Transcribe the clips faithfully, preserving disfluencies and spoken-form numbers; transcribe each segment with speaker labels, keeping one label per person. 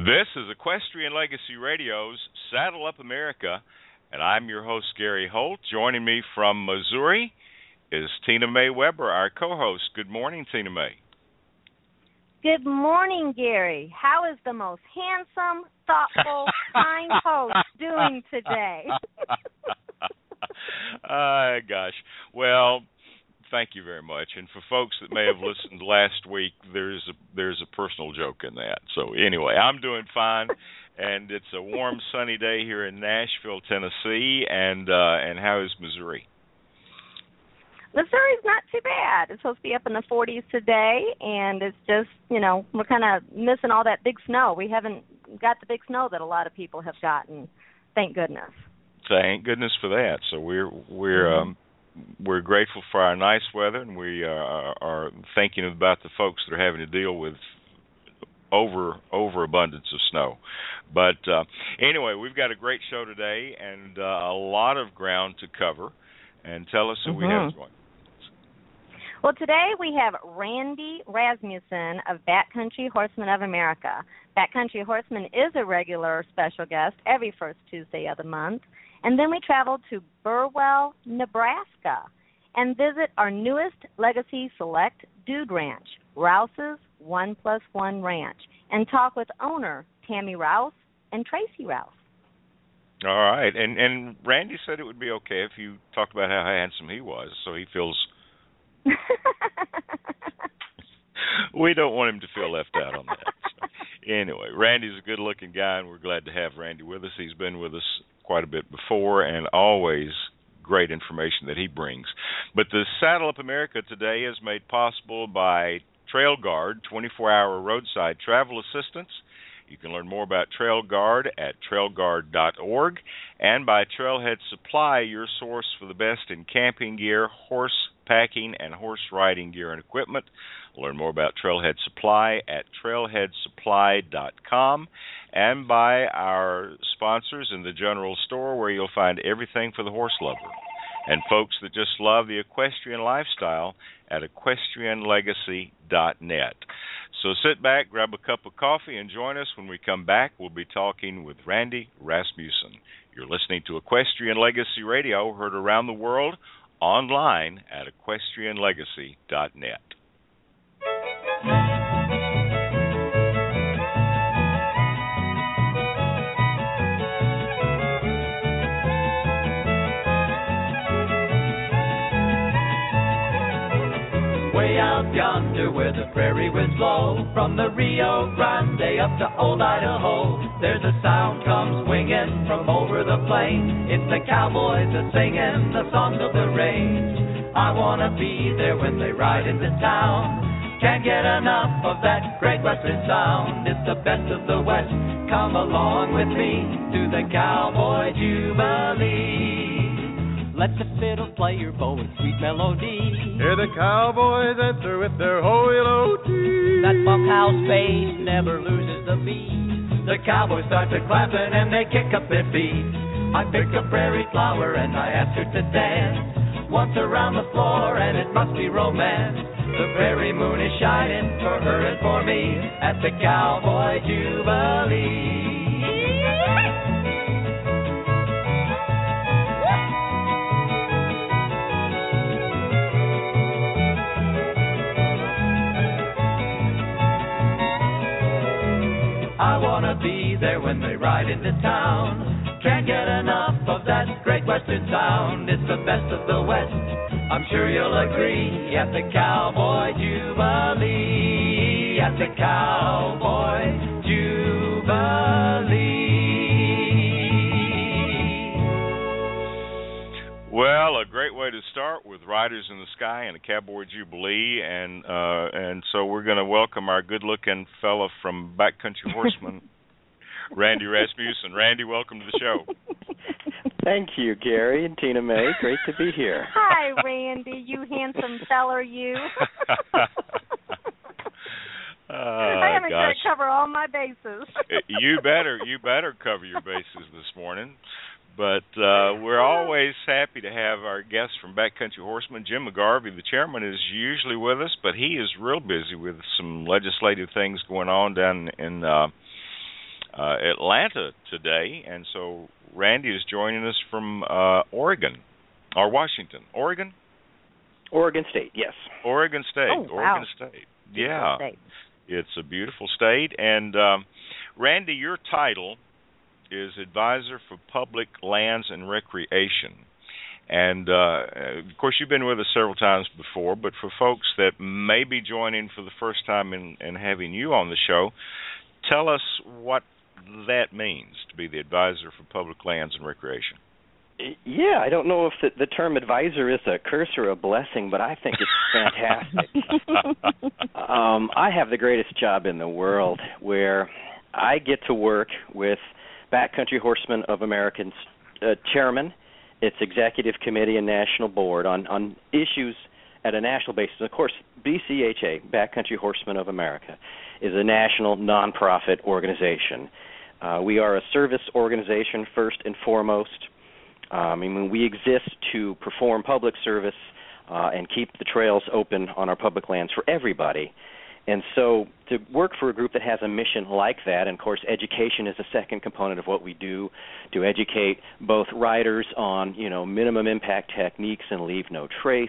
Speaker 1: This is Equestrian Legacy Radio's Saddle Up America, and I'm your host, Gary Holt. Joining me from Missouri is Tina Mae Weber, our co-host. Good morning, Tina Mae.
Speaker 2: Good morning, Gary. How is the most handsome, thoughtful, kind host doing today?
Speaker 1: Ah, gosh. Well, thank you very much. And for folks that may have listened last week, there's a, there's a personal joke in that. So anyway, I'm doing fine, and it's a warm, sunny day here in Nashville, Tennessee. And uh, and how is Missouri?
Speaker 2: Missouri's not too bad. It's supposed to be up in the forties today, and it's just, you know, we're kind of missing all that big snow. We haven't got the big snow that a lot of people have gotten, thank goodness.
Speaker 1: Thank goodness for that. So we're we're mm-hmm. um, we're grateful for our nice weather, and we uh, are thinking about the folks that are having to deal with over overabundance of snow. But uh, anyway, we've got a great show today and uh, a lot of ground to cover. And tell us who mm-hmm. we have joining.
Speaker 2: Well, today we have Randy Rasmussen of Backcountry Horsemen of America. Backcountry Horsemen is a regular special guest every first Tuesday of the month. And then we travel to Burwell, Nebraska, and visit our newest Legacy Select Dude Ranch, Rouse's One Plus One Ranch, and talk with owner Tammy Rouse and Tracy Rouse.
Speaker 1: All right, and and Randy said it would be okay if you talked about how handsome he was, so he feels. We don't want him to feel left out on that. So, anyway, Randy's a good-looking guy, and we're glad to have Randy with us. He's been with us quite a bit before, and always great information that he brings. But the Saddle Up America today is made possible by Trail Guard, twenty-four hour roadside travel assistance. You can learn more about Trail Guard at trail guard dot org, and by Trailhead Supply, your source for the best in camping gear, horse packing, and horse riding gear and equipment. Learn more about Trailhead Supply at trailhead supply dot com, and by our sponsors in the general store, where you'll find everything for the horse lover, and folks that just love the equestrian lifestyle at equestrian legacy dot net. So sit back, grab a cup of coffee, and join us when we come back. We'll be talking with Randy Rasmussen. You're listening to Equestrian Legacy Radio, heard around the world, online at equestrian legacy dot net.
Speaker 3: Way out yonder where the prairie winds blow, from the Rio Grande up to old Idaho, there's a sound comes winging from over the plain. It's the cowboys a singing the songs of the range. I wanna be there when they ride into town. Can't get enough of that great western sound. It's the best of the West. Come along with me to the Cowboy Jubilee. Let the fiddle play your bow and sweet melody.
Speaker 4: Hear the cowboys answer with their ho-il-o-tee.
Speaker 3: That bunkhouse bass never loses the beat. The cowboys start to clapping and they kick up their feet. I picked a prairie flower and I asked her to dance. Once around the floor and it must be romance. The prairie moon is shining for her and for me at the Cowboy Jubilee. I wanna be there when they ride into town. Can't get enough of that great western sound. It's the best of the West. I'm sure you'll agree at the Cowboy Jubilee. At the Cowboy Jubilee.
Speaker 1: Well, a great way to start with Riders in the Sky and a Cowboy Jubilee, and uh, and so we're going to welcome our good-looking fella from Backcountry Horsemen, Randy Rasmussen. Randy, welcome to the show.
Speaker 5: Thank you, Gary and Tina Mae. Great to be here.
Speaker 2: Hi, Randy, you handsome feller, you.
Speaker 1: Uh,
Speaker 2: I haven't got to cover all my bases.
Speaker 1: you better, you better cover your bases this morning. But uh, we're always happy to have our guests from Backcountry Horsemen. Jim McGarvey, the chairman, is usually with us, but he is real busy with some legislative things going on down in uh, uh, Atlanta today, and so Randy is joining us from uh, Oregon or Washington. Oregon?
Speaker 5: Oregon State, yes.
Speaker 1: Oregon State.
Speaker 2: Oh, wow.
Speaker 1: Oregon State.
Speaker 2: Beautiful
Speaker 1: Yeah.
Speaker 2: state.
Speaker 1: It's a beautiful state. And um, Randy, your title is Advisor for Public Lands and Recreation. And, uh, of course, you've been with us several times before, but for folks that may be joining for the first time and in, in having you on the show, tell us what that means to be the Advisor for Public Lands and Recreation.
Speaker 5: Yeah, I don't know if the, the term advisor is a curse or a blessing, but I think it's fantastic. um, I have the greatest job in the world where I get to work with Backcountry Horsemen of America's uh, chairman, its executive committee and national board on, on issues at a national basis. Of course, B C H A, Backcountry Horsemen of America, is a national nonprofit organization. Uh, we are a service organization first and foremost. Um, I mean, we exist to perform public service uh, and keep the trails open on our public lands for everybody. And so to work for a group that has a mission like that, and of course education is the second component of what we do, to educate both riders on, you know, minimum impact techniques and leave no trace,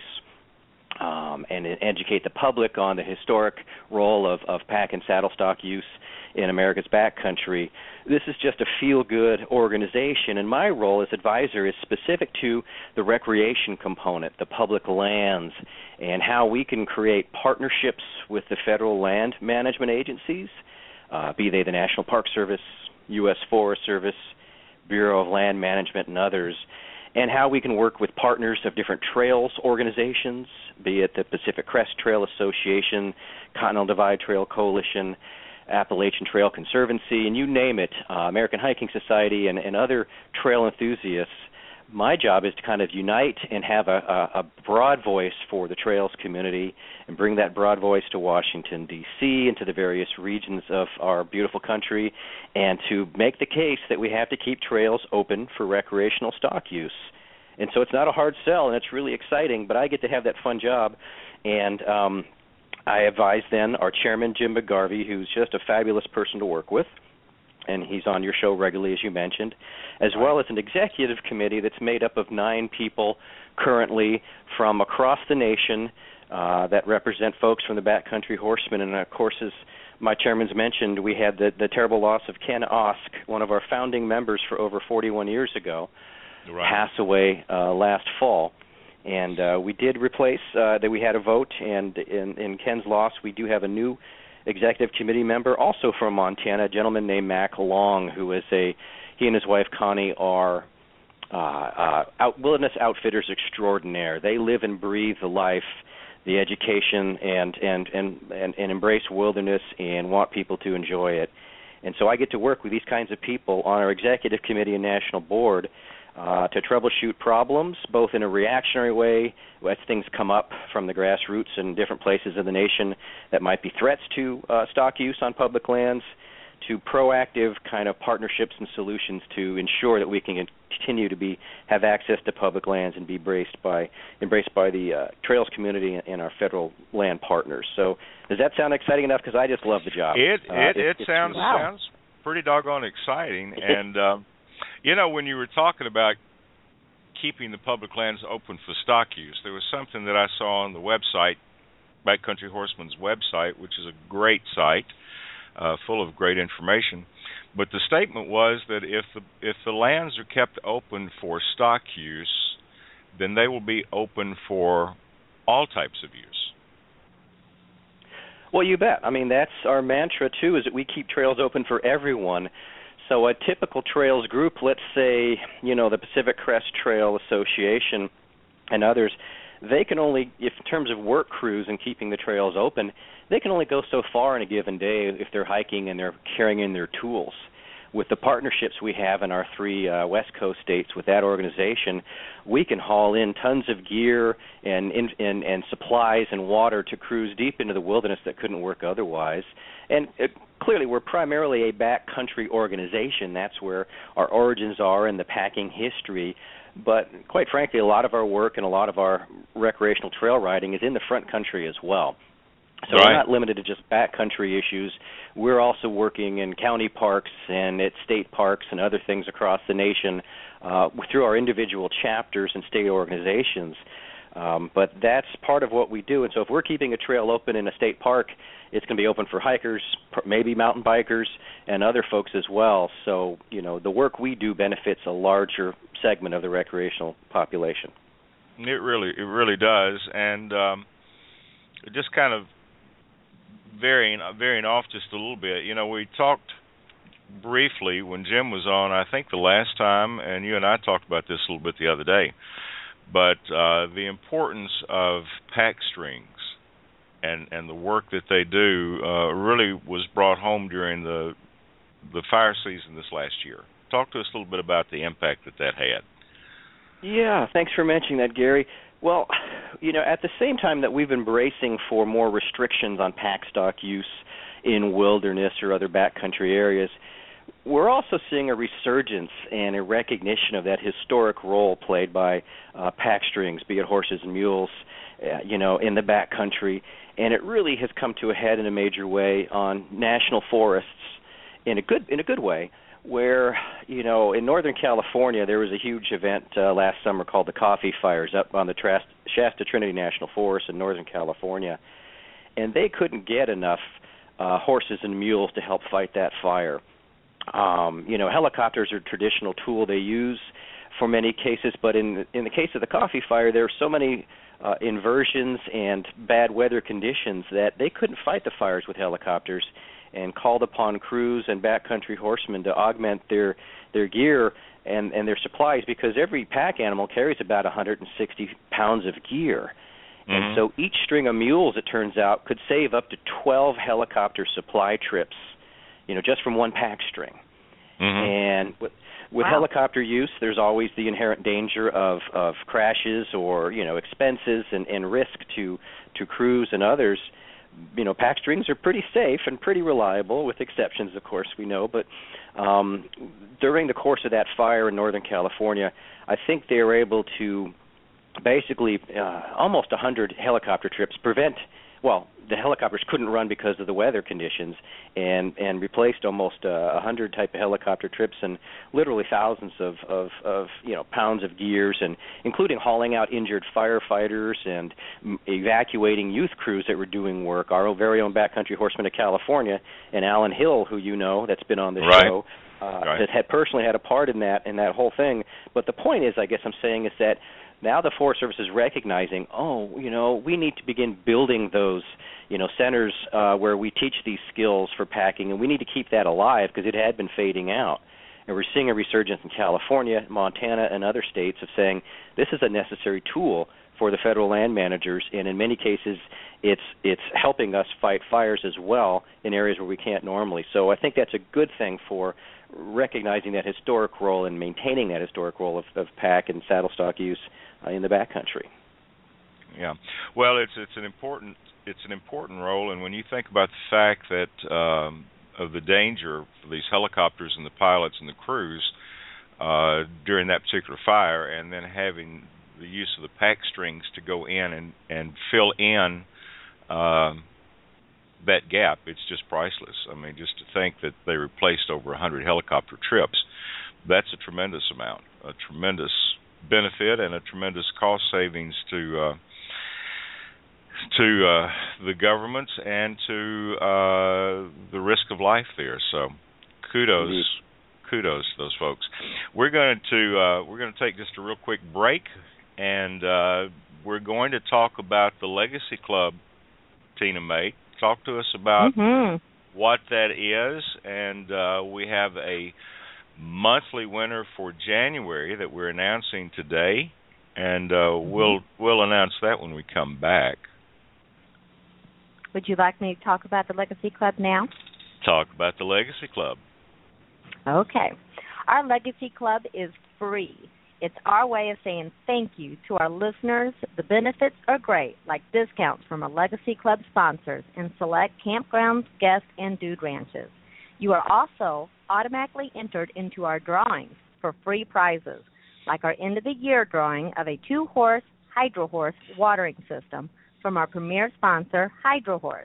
Speaker 5: um, and educate the public on the historic role of, of pack and saddle stock use in America's backcountry. This is just a feel-good organization, and my role as advisor is specific to the recreation component, the public lands, and how we can create partnerships with the federal land management agencies, uh, be they the National Park Service, U S Forest Service, Bureau of Land Management, and others, and how we can work with partners of different trails organizations, be it the Pacific Crest Trail Association, Continental Divide Trail Coalition, Appalachian Trail Conservancy, and you name it, uh, American Hiking Society, and, and other trail enthusiasts. My job is to kind of unite and have a, a, a broad voice for the trails community and bring that broad voice to Washington, D C, and to the various regions of our beautiful country, and to make the case that we have to keep trails open for recreational stock use. And so it's not a hard sell, and it's really exciting, but I get to have that fun job. And um, I advise then our chairman, Jim McGarvey, who's just a fabulous person to work with, and he's on your show regularly, as you mentioned, as well as an executive committee that's made up of nine people currently from across the nation uh, that represent folks from the Backcountry Horsemen. And, of course, as my chairman's mentioned, we had the, the terrible loss of Ken Osk, one of our founding members for over forty-one years ago, right. pass away uh, last fall. And uh, we did replace, uh, that we had a vote, and in, in Ken's loss, we do have a new executive committee member, also from Montana, a gentleman named Mac Long, who is a, he and his wife Connie are uh, uh, out, wilderness outfitters extraordinaire. They live and breathe the life, the education, and, and, and, and, and embrace wilderness and want people to enjoy it. And so I get to work with these kinds of people on our executive committee and national board Uh, to troubleshoot problems, both in a reactionary way, as things come up from the grassroots in different places of the nation that might be threats to uh, stock use on public lands, to proactive kind of partnerships and solutions to ensure that we can continue to be have access to public lands and be embraced by embraced by the uh, trails community and our federal land partners. So does that sound exciting enough? Because I just love the job.
Speaker 1: It
Speaker 5: uh,
Speaker 1: it,
Speaker 5: it,
Speaker 1: it sounds
Speaker 2: wow.
Speaker 1: sounds pretty doggone exciting. And um, you know, when you were talking about keeping the public lands open for stock use, there was something that I saw on the website, Backcountry Horseman's website, which is a great site, uh, full of great information. But the statement was that if the if the lands are kept open for stock use, then they will be open for all types of use.
Speaker 5: Well, you bet. I mean, that's our mantra, too, is that we keep trails open for everyone. So a typical trails group, let's say, you know, the Pacific Crest Trail Association and others, they can only, if in terms of work crews and keeping the trails open, they can only go so far in a given day if they're hiking and they're carrying in their tools. With the partnerships we have in our three uh, West Coast states with that organization, we can haul in tons of gear and, in, and, and supplies and water to crews deep into the wilderness that couldn't work otherwise. And it, clearly we're primarily a backcountry organization. That's where our origins are in the packing history. But quite frankly, a lot of our work and a lot of our recreational trail riding is in the front country as well. So
Speaker 1: right.
Speaker 5: we're not limited to just backcountry issues. We're also working in county parks and at state parks and other things across the nation uh, through our individual chapters and state organizations. Um, but that's part of what we do. And so if we're keeping a trail open in a state park, it's going to be open for hikers, maybe mountain bikers, and other folks as well. So, you know, the work we do benefits a larger segment of the recreational population.
Speaker 1: It really, it really does. And um, just kind of varying, varying off just a little bit, you know, we talked briefly when Jim was on, I think the last time, and you and I talked about this a little bit the other day, but uh, the importance of pack strings and, and the work that they do uh, really was brought home during the the fire season this last year. Talk to us a little bit about the impact that that had.
Speaker 5: Yeah, thanks for mentioning that, Gary. Well, you know, at the same time that we've been bracing for more restrictions on pack stock use in wilderness or other backcountry areas, we're also seeing a resurgence and a recognition of that historic role played by uh, pack strings, be it horses and mules, uh, you know, in the backcountry. And it really has come to a head in a major way on national forests in a good in a good way, where, you know, in Northern California there was a huge event uh, last summer called the Coffee Fires up on the Trast- Shasta Trinity National Forest in Northern California. And they couldn't get enough uh, horses and mules to help fight that fire. Um, you know, helicopters are a traditional tool they use for many cases, but in in the case of the Coffee Fire, there were so many uh, inversions and bad weather conditions that they couldn't fight the fires with helicopters, and called upon crews and backcountry horsemen to augment their their gear and, and their supplies, because every pack animal carries about one hundred sixty pounds of gear. Mm-hmm. And so each string of mules, it turns out, could save up to twelve helicopter supply trips, you know, just from one pack string. Mm-hmm. And with, with wow. helicopter use, there's always the inherent danger of, of crashes or, you know, expenses and, and risk to, to crews and others. You know, pack strings are pretty safe and pretty reliable, with exceptions, of course, we know. But um, during the course of that fire in Northern California, I think they were able to basically uh, almost one hundred helicopter trips prevent, well, the helicopters couldn't run because of the weather conditions, and, and replaced almost uh, one hundred type of helicopter trips and literally thousands of, of, of, you know, pounds of gears, and including hauling out injured firefighters and m- evacuating youth crews that were doing work. Our very own backcountry horseman of California, and Alan Hill, who you know, that's been on the
Speaker 1: right.
Speaker 5: show, uh,
Speaker 1: right.
Speaker 5: that had personally had a part in that in that whole thing. But the point is, I guess I'm saying, is that now the Forest Service is recognizing, oh, you know, we need to begin building those, you know, centers uh, where we teach these skills for packing, and we need to keep that alive because it had been fading out. And we're seeing a resurgence in California, Montana, and other states of saying this is a necessary tool for the federal land managers, and in many cases it's it's helping us fight fires as well in areas where we can't normally. So I think that's a good thing for recognizing that historic role and maintaining that historic role of, of pack and saddle stock use uh, in the backcountry.
Speaker 1: Yeah, well, it's it's an important it's an important role, and when you think about the fact that um, of the danger for these helicopters and the pilots and the crews uh, during that particular fire, and then having the use of the pack strings to go in and, and fill in um, that gap, it's just priceless. I mean, just to think that they replaced over one hundred helicopter trips, that's a tremendous amount, a tremendous benefit, and a tremendous cost savings to uh, to uh, the governments and to uh, the risk of life there. So, kudos, mm-hmm. kudos to those folks. We're going to uh, we're going to take just a real quick break, and uh, we're going to talk about the Legacy Club. Tina May, talk to us about
Speaker 2: mm-hmm.
Speaker 1: what that is, and uh, we have a monthly winner for January that we're announcing today, and uh, mm-hmm. we'll we'll announce that when we come back.
Speaker 2: Would you like me to talk about the Legacy Club now?
Speaker 1: Talk about the Legacy Club.
Speaker 2: Okay. Our Legacy Club is free. It's our way of saying thank you to our listeners. The benefits are great, like discounts from our Legacy Club sponsors and select campgrounds, guest, and dude ranches. You are also automatically entered into our drawings for free prizes, like our end-of-the-year drawing of a two-horse Hydro Horse watering system from our premier sponsor, Hydro Horse.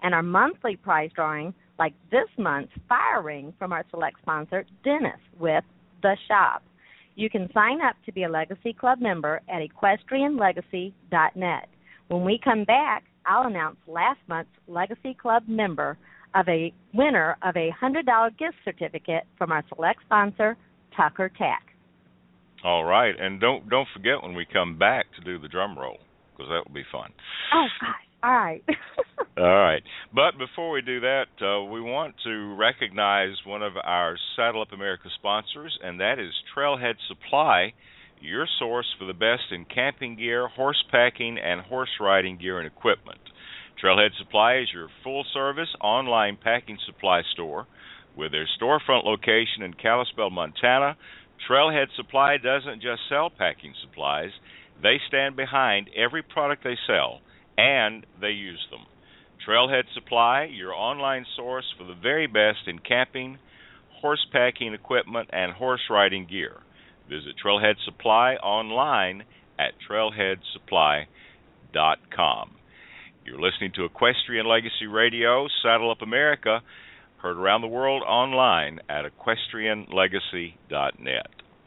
Speaker 2: and our monthly prize drawing, like this month's Fire Ring from our select sponsor, Dennis, with The Shop. You can sign up to be a Legacy Club member at equestrian legacy dot net. When we come back, I'll announce last month's Legacy Club member of a winner of a one hundred dollars gift certificate from our select sponsor, Tucker Tack.
Speaker 1: All right, and don't don't forget when we come back to do the drum roll, because that will be fun.
Speaker 2: Oh, gosh. All right.
Speaker 1: All right. But before we do that, uh, we want to recognize one of our Saddle Up America sponsors, and that is Trailhead Supply, your source for the best in camping gear, horse packing, and horse riding gear and equipment. Trailhead Supply is your full-service online packing supply store. With their storefront location in Kalispell, Montana, Trailhead Supply doesn't just sell packing supplies. They stand behind every product they sell, and they use them. Trailhead Supply, your online source for the very best in camping, horse packing equipment, and horse riding gear. Visit Trailhead Supply online at trailhead supply dot com. You're listening to Equestrian Legacy Radio, Saddle Up America, heard around the world online at equestrian legacy dot net.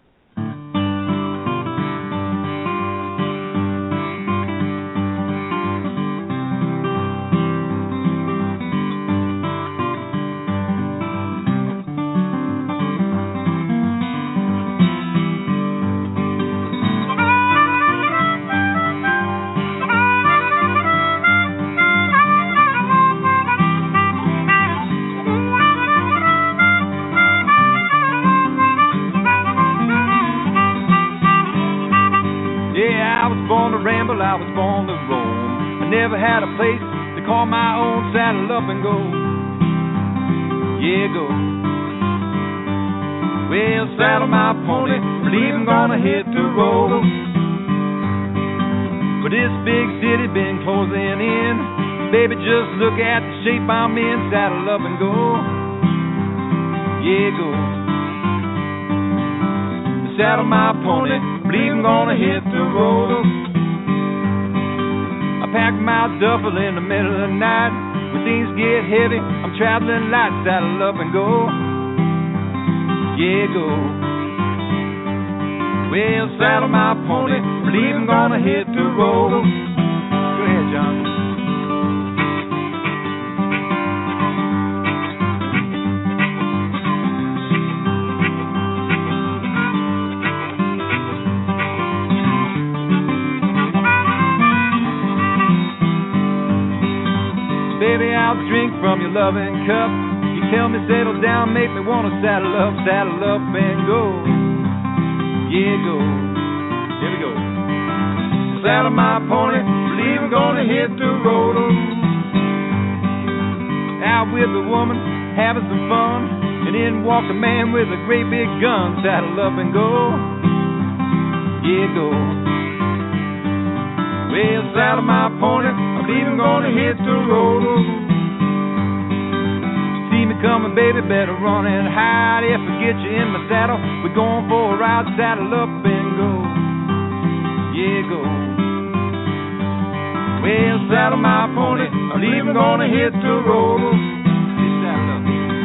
Speaker 4: I was born to roam. I never had a place to call my own. Saddle up and go. Yeah, go. Well, saddle my pony. Believe I'm gonna hit the road. But this big city been closing in. Baby, just look at the shape I'm in. Saddle up and go. Yeah, go. Saddle my pony. Believe I'm gonna hit the road. Pack my duffel in the middle of the night. When things get heavy, I'm traveling light. Saddle up and go. Yeah, go. Well, saddle my pony. Believe I'm gonna hit the road. Go ahead, John. Baby, I'll drink from your loving cup. You tell me settle down, make me wanna saddle up, saddle up and go. Yeah, go. Here we go. Saddle my pony, believe I'm gonna hit the road. Out with the woman, having some fun, and in walked a man with a great big gun. Saddle up and go. Yeah, go. Well, saddle my pony, I believe I'm gonna hit the road. See me coming, baby, better run and hide. If I get you in my saddle, we're going for a ride. Saddle up and go. Yeah, go. Well, saddle my pony, I believe I'm gonna hit the road. Saddle up.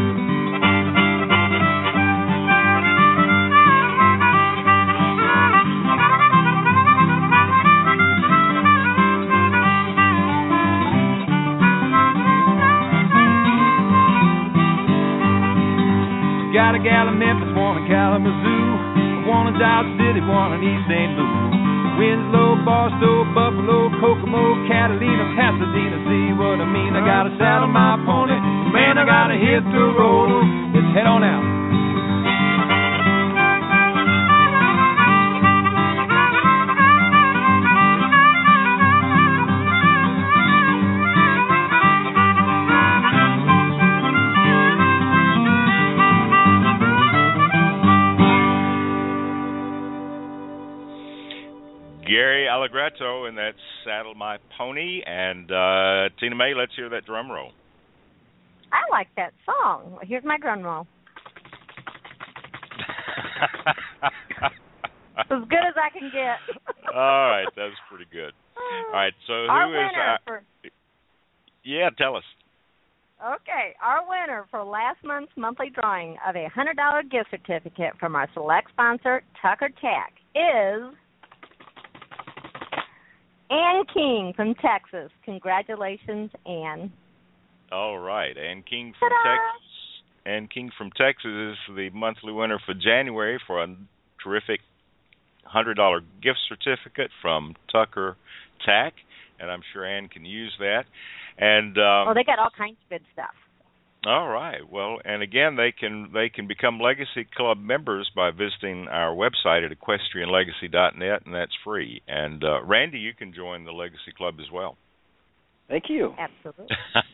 Speaker 4: Got a gal in Memphis, one in Kalamazoo, one in Dodge City, one in East Saint Louis. Winslow, Barstow, Buffalo, Kokomo, Catalina, Pasadena. See what I mean? I gotta saddle my pony, man, I gotta hit the road. Let's head on out.
Speaker 1: Gary Allegrato, and that's Saddle My Pony. And uh, Tina May, let's hear that drum roll.
Speaker 2: I like that song. Here's my drum roll. As good as I can get.
Speaker 1: All right, that was pretty good. All right, so
Speaker 2: our
Speaker 1: who
Speaker 2: winner
Speaker 1: is our...
Speaker 2: for
Speaker 1: Yeah, tell us.
Speaker 2: Okay, our winner for last month's monthly drawing of a one hundred dollars gift certificate from our select sponsor, Tucker Tack, is Ann King from Texas. Congratulations, Ann.
Speaker 1: All right, Ann King from
Speaker 2: Ta-da!
Speaker 1: Texas. Ann King from Texas is the monthly winner for January for a terrific one hundred dollars gift certificate from Tucker Tack, and I'm sure Ann can use that. And um,
Speaker 2: oh, they got all kinds of good stuff.
Speaker 1: All right. Well, and again, they can they can become Legacy Club members by visiting our website at equestrian legacy dot net, and that's free. And uh, Randy, you can join the Legacy Club as well.
Speaker 5: Thank you.
Speaker 2: Absolutely.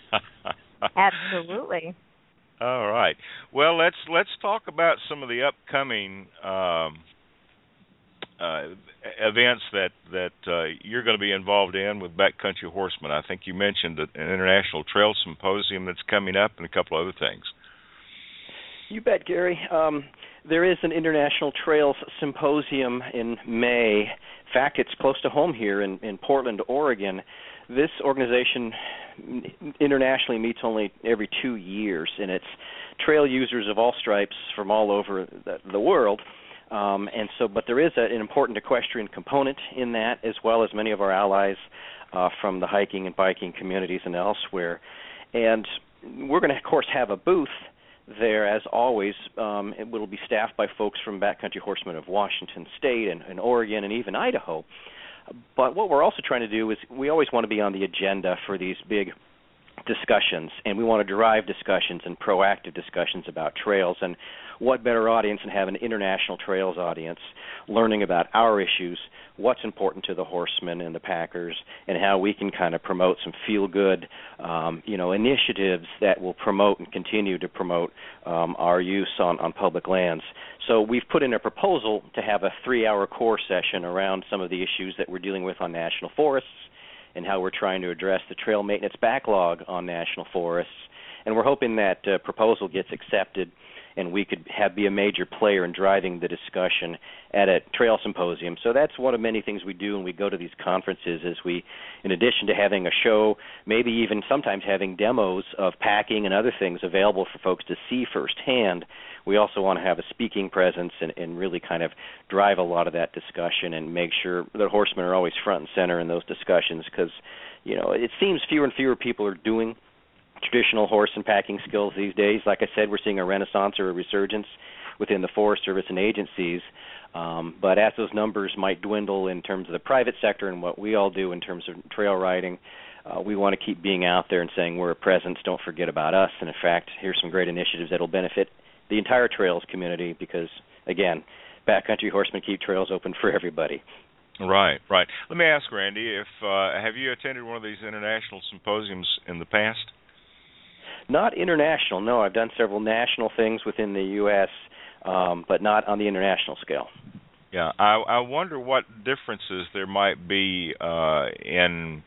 Speaker 2: Absolutely.
Speaker 1: All right. Well, let's let's talk about some of the upcoming um, uh, events that that uh, you're going to be involved in with Backcountry Horsemen. I think you mentioned an International Trail Symposium that's coming up, and a couple other things.
Speaker 5: You bet, Gary. Um, there is an International Trails Symposium in May. In fact, it's close to home here in, in Portland, Oregon. This organization internationally meets only every two years, and it's trail users of all stripes from all over the, the world. Um, and so, but there is a, an important equestrian component in that, as well as many of our allies uh, from the hiking and biking communities and elsewhere. And we're going to, of course, have a booth there, as always. Um, it will be staffed by folks from Backcountry Horsemen of Washington State and, and Oregon and even Idaho. But what we're also trying to do is we always want to be on the agenda for these big discussions, and we want to drive discussions and proactive discussions about trails. And what better audience than have an international trails audience learning about our issues, what's important to the horsemen and the packers, and how we can kind of promote some feel-good, um, you know, initiatives that will promote and continue to promote um, our use on, on public lands. So we've put in a proposal to have a three-hour core session around some of the issues that we're dealing with on national forests and how we're trying to address the trail maintenance backlog on national forests. And we're hoping that uh, proposal gets accepted and we could have be a major player in driving the discussion at a trail symposium. So that's one of many things we do when we go to these conferences is we, in addition to having a show, maybe even sometimes having demos of packing and other things available for folks to see firsthand, we also want to have a speaking presence and, and really kind of drive a lot of that discussion and make sure that horsemen are always front and center in those discussions because, you know, it seems fewer and fewer people are doing traditional horse and packing skills these days. Like I said, we're seeing a renaissance or a resurgence within the Forest Service and agencies. Um, but as those numbers might dwindle in terms of the private sector and what we all do in terms of trail riding, uh, we want to keep being out there and saying we're a presence, don't forget about us. And in fact, here's some great initiatives that will benefit the entire trails community because, again, backcountry horsemen keep trails open for everybody.
Speaker 1: Right, right. Let me ask, Randy, if uh, have you attended one of these international symposiums in the past?
Speaker 5: Not international, no. I've done several national things within the U S, um, but not on the international scale.
Speaker 1: Yeah, I, I wonder what differences there might be uh, in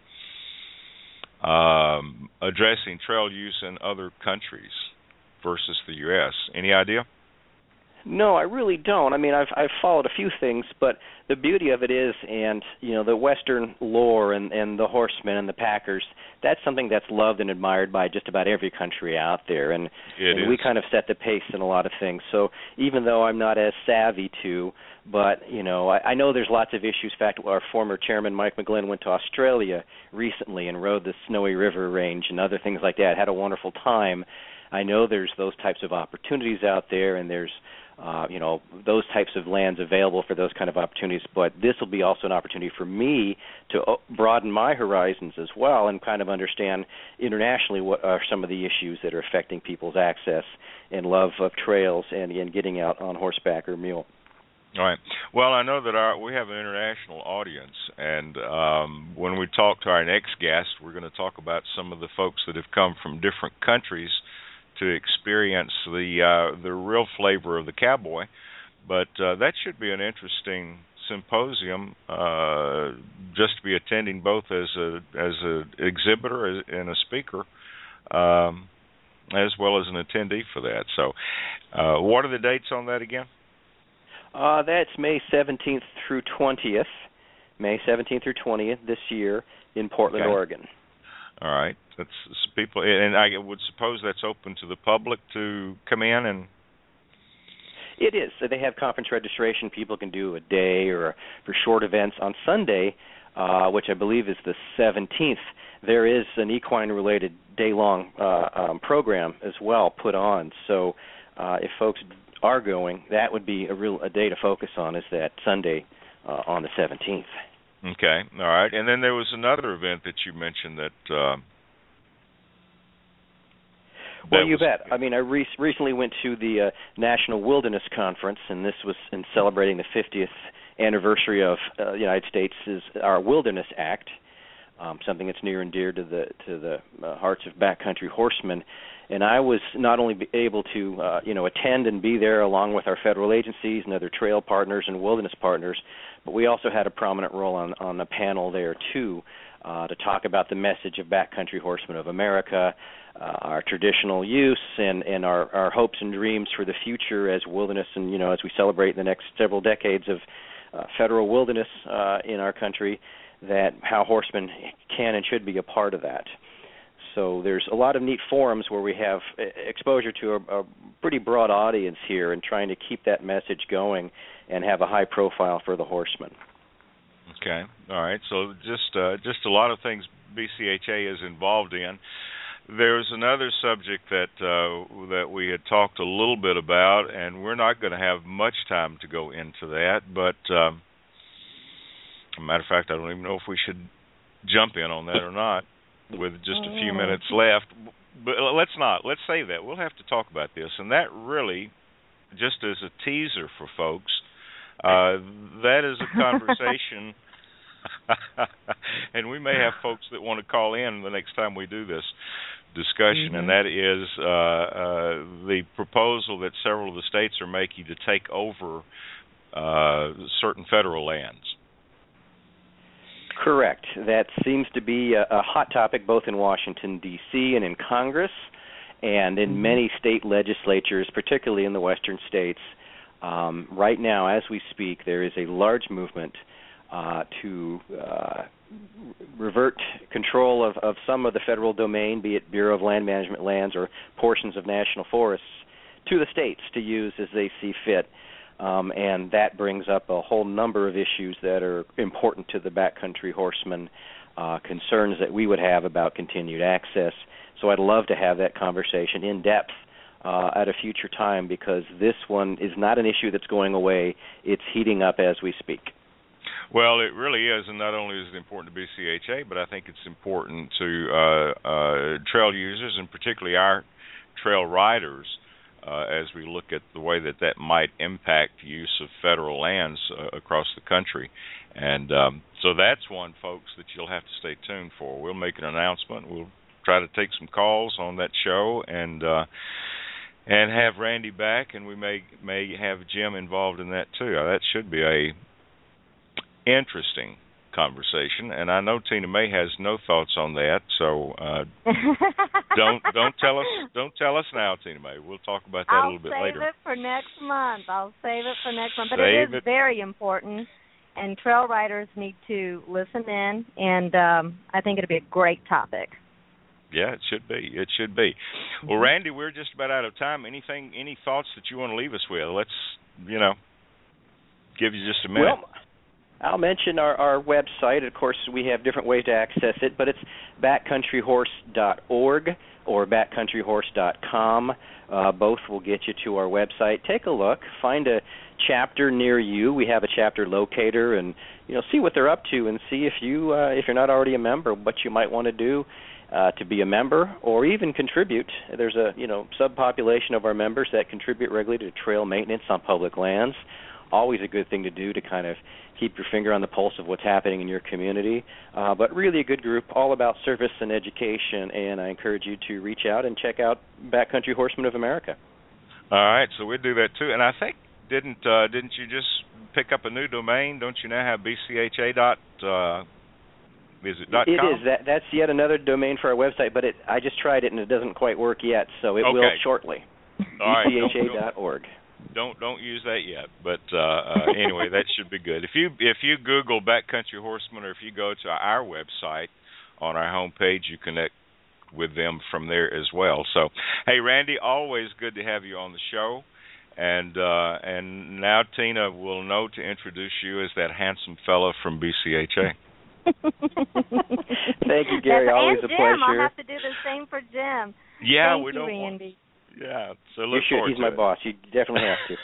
Speaker 1: um, addressing trail use in other countries versus the U S. Any idea?
Speaker 5: No, I really don't. I mean, I've I've followed a few things, but the beauty of it is, and you know, the Western lore and, and the horsemen and the packers, that's something that's loved and admired by just about every country out there, and, and we kind of set the pace in a lot of things. So even though I'm not as savvy to, but you know, I, I know there's lots of issues. In fact, our former chairman Mike McGlynn went to Australia recently and rode the Snowy River Range and other things like that. Had a wonderful time. I know there's those types of opportunities out there, and there's Uh, you know, those types of lands available for those kind of opportunities, but this will be also an opportunity for me to broaden my horizons as well and kind of understand internationally what are some of the issues that are affecting people's access and love of trails and, and getting out on horseback or mule.
Speaker 1: All right. Well, I know that our, we have an international audience, and um, when we talk to our next guest, we're going to talk about some of the folks that have come from different countries to experience the uh, the real flavor of the cowboy. But uh, that should be an interesting symposium uh, just to be attending both as a as an exhibitor and a speaker, um, as well as an attendee for that. So uh, what are the dates on that again?
Speaker 5: Uh, that's May seventeenth through twentieth. May seventeenth through twentieth this year in Portland,
Speaker 1: okay.
Speaker 5: Oregon.
Speaker 1: All right. That's people, and I would suppose that's open to the public to come in and.
Speaker 5: It is. So they have conference registration. People can do a day or for short events. On Sunday, uh, which I believe is the seventeenth, there is an equine-related day-long uh, um, program as well put on. So uh, if folks are going, that would be a real a day to focus on. Is that Sunday uh, on the seventeenth?
Speaker 1: Okay. All right. And then there was another event that you mentioned that. Uh,
Speaker 5: Well, you bet. I mean, I re- recently went to the uh, National Wilderness Conference, and this was in celebrating the fiftieth anniversary of uh, the United States' our Wilderness Act, um, something that's near and dear to the to the uh, hearts of backcountry horsemen. And I was not only able to, uh, you know, attend and be there along with our federal agencies and other trail partners and wilderness partners, but we also had a prominent role on on the panel there too, uh, to talk about the message of Backcountry Horsemen of America. Uh, our traditional use and, and our, our hopes and dreams for the future as wilderness, and you know, as we celebrate the next several decades of uh, federal wilderness uh, in our country, that how horsemen can and should be a part of that. So there's a lot of neat forums where we have exposure to a, a pretty broad audience here, and trying to keep that message going and have a high profile for the horsemen.
Speaker 1: Okay, all right. So just uh, just a lot of things B C H A is involved in. There's another subject that uh, that we had talked a little bit about, and we're not going to have much time to go into that. But um, as a matter of fact, I don't even know if we should jump in on that or not, with just a few minutes left. But let's not. Let's save that. We'll have to talk about this, and that really, just as a teaser for folks, uh, that is a conversation. And we may have folks that want to call in the next time we do this discussion, mm-hmm. and that is uh, uh, the proposal that several of the states are making to take over uh, certain federal lands.
Speaker 5: Correct. That seems to be a, a hot topic both in Washington, D C and in Congress, and in many state legislatures, particularly in the western states. Um, right now, as we speak, there is a large movement Uh, to uh, revert control of, of some of the federal domain, be it Bureau of Land Management lands or portions of national forests, to the states to use as they see fit. Um, and that brings up a whole number of issues that are important to the backcountry horsemen, uh, concerns that we would have about continued access. So I'd love to have that conversation in depth uh, at a future time, because this one is not an issue that's going away. It's heating up as we speak.
Speaker 1: Well, it really is, and not only is it important to B C H A, but I think it's important to uh, uh, trail users, and particularly our trail riders, uh, as we look at the way that that might impact use of federal lands uh, across the country. And um, so that's one, folks, that you'll have to stay tuned for. We'll make an announcement. We'll try to take some calls on that show, and uh, and have Randy back, and we may may have Jim involved in that too. Uh, that should be a interesting conversation, and I know Tina May has no thoughts on that, so uh, don't don't tell us don't tell us now, Tina May. We'll talk about that
Speaker 2: I'll
Speaker 1: a little bit
Speaker 2: I'll
Speaker 1: later.
Speaker 2: save it for next month. I'll save it for next month. But
Speaker 1: save
Speaker 2: it is
Speaker 1: it.
Speaker 2: very important, and trail riders need to listen in, and um, I think it'll be a great topic.
Speaker 1: Yeah, it should be. It should be. Well, Randy, we're just about out of time. Anything, any thoughts that you want to leave us with? Let's, you know, give you just a minute.
Speaker 5: Well, I'll mention our, our website. Of course, we have different ways to access it, but it's backcountry horse dot org or backcountry horse dot com. Uh, both will get you to our website. Take a look. Find a chapter near you. We have a chapter locator, and you know, see what they're up to, and see if you, uh, if you're not already a member, what you might want to do uh, to be a member, or even contribute. There's a you know subpopulation of our members that contribute regularly to trail maintenance on public lands. Always a good thing to do to kind of keep your finger on the pulse of what's happening in your community. Uh, but really a good group, all about service and education, and I encourage you to reach out and check out Backcountry Horsemen of America.
Speaker 1: All right, so we'll do that too. And I think, didn't uh, didn't you just pick up a new domain? Don't you now have B C H A dot, uh, is it dot com?
Speaker 5: It is. That, that's yet another domain for our website, but it, I just tried it and it doesn't quite work yet, so it
Speaker 1: okay.
Speaker 5: will shortly.
Speaker 1: All right.
Speaker 5: B C H A dot org.
Speaker 1: Don't don't use that yet, but uh, uh, anyway, that should be good. If you if you Google Backcountry Horsemen, or if you go to our website on our homepage, you connect with them from there as well. So, hey, Randy, always good to have you on the show. And uh, and now Tina will know to introduce you as that handsome fellow from B C H A.
Speaker 5: Thank you, Gary.
Speaker 2: That's,
Speaker 5: always
Speaker 2: and
Speaker 5: a
Speaker 2: Jim.
Speaker 5: pleasure.
Speaker 2: I'll have to do the same for Jim.
Speaker 1: Yeah,
Speaker 2: Thank
Speaker 1: we
Speaker 2: you,
Speaker 1: don't
Speaker 2: Randy.
Speaker 1: Want, yeah, so look
Speaker 5: you should.
Speaker 1: forward
Speaker 5: He's
Speaker 1: to
Speaker 5: my
Speaker 1: it.
Speaker 5: boss. You definitely have to.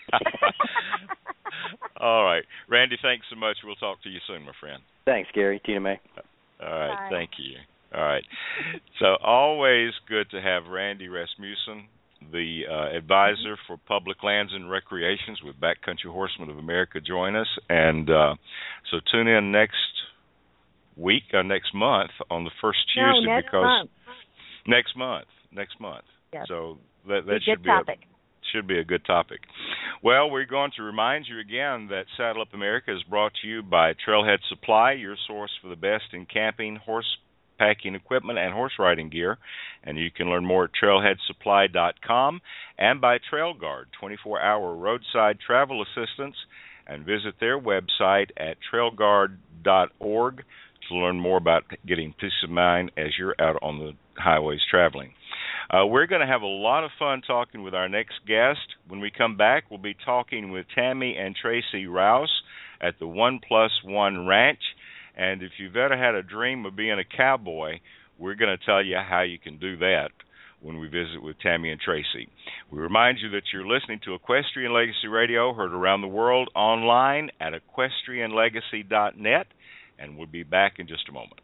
Speaker 1: All right, Randy. Thanks so much. We'll talk to you soon, my friend.
Speaker 5: Thanks, Gary. Tina May.
Speaker 1: All right,
Speaker 2: Bye.
Speaker 1: thank you. All right. So always good to have Randy Rasmussen, the uh, advisor for public lands and recreations with Backcountry Horsemen of America, join us. And uh, so tune in next week or next month on the first Tuesday.
Speaker 2: No, next
Speaker 1: because
Speaker 2: month.
Speaker 1: Next month. Next month.
Speaker 2: Yes.
Speaker 1: So that, that
Speaker 2: Be a
Speaker 1: should
Speaker 2: good
Speaker 1: be
Speaker 2: topic.
Speaker 1: a should be a good topic. Well, we're going to remind you again that Saddle Up America is brought to you by Trailhead Supply, your source for the best in camping, horse packing equipment, and horse riding gear. And you can learn more at trailhead supply dot com, and by Trail Guard, twenty-four hour roadside travel assistance, and visit their website at trail guard dot org to learn more about getting peace of mind as you're out on the highways traveling. Uh, we're going to have a lot of fun talking with our next guest. When we come back, we'll be talking with Tammy and Tracy Rouse at the One Plus One Ranch. And if you've ever had a dream of being a cowboy, we're going to tell you how you can do that when we visit with Tammy and Tracy. We remind you that you're listening to Equestrian Legacy Radio, heard around the world online at equestrian legacy dot net, and we'll be back in just a moment.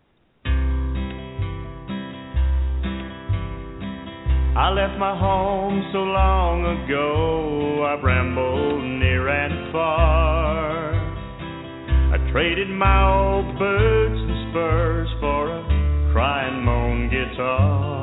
Speaker 4: I left my home so long ago, I've rambled near and far. I traded my old boots and spurs for a crying moan guitar.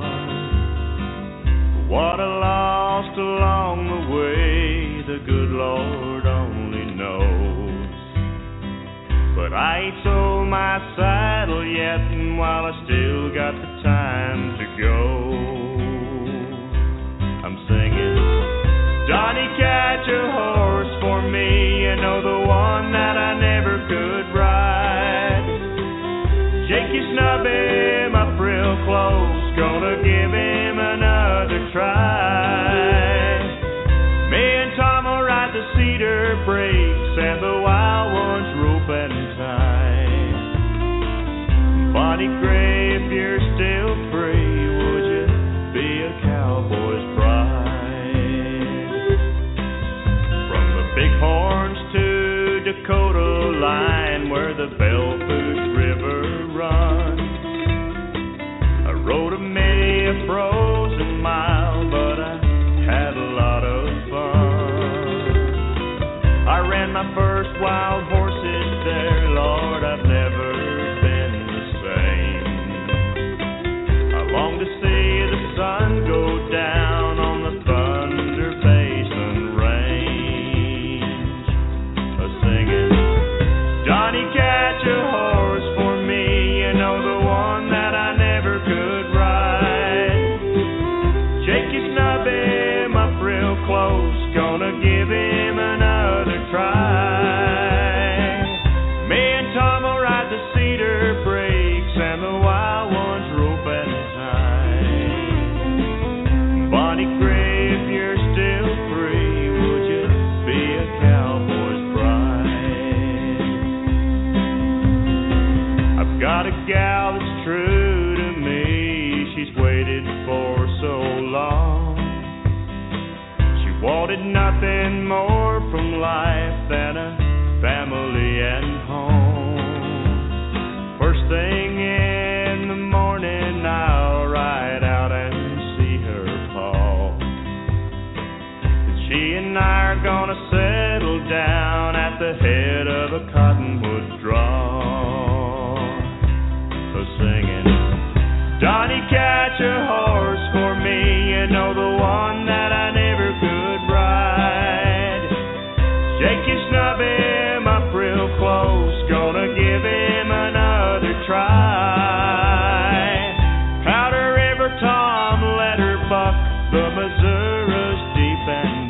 Speaker 4: What I lost along the way, the good Lord only knows. But I ain't sold my saddle yet, and while I still got the time to go, I'm singing, Johnny, catch a horse for me, you know, the one that I never could ride. Jakey snub him up real close, gonna give him another try. Me and Tom will ride the cedar breaks and the wild ones rope and tie. Bonnie Gray, if you're still free, would you be a cowboy's bride? Bighorns to Dakota line, where the Bellfoot River runs. I rode a many a frozen mile, but I had a lot of fun. I ran my first wild horses there, Lord, I've never been the same. I long to see the sun go down on the Thunder Basin range. Johnny, catch a horse for me, you know, the one that I never could ride. Jakey snub him up real close, gonna give him another try. Me and Tom will ride the cedar breaks and the wild ones rope and tie. Bonnie Gray, if you're still free, would you be a cowboy's bride? Got a gal that's true to me, she's waited for so long. She wanted nothing more from life than a family and home. First thing in the morning, I'll ride out and see her Paul. She and I are gonna settle down at the head of a cottonwood draw. Singing, Johnny, catch a horse for me, you know, the one that I never could ride. Jakey snub him up real close, gonna give him another try. Powder River Tom, let her buck, the Missouri's deep and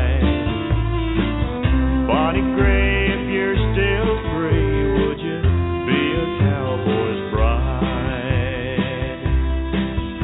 Speaker 4: wide. Bonnie Gray, if you're still free, would you be a cowboy's bride?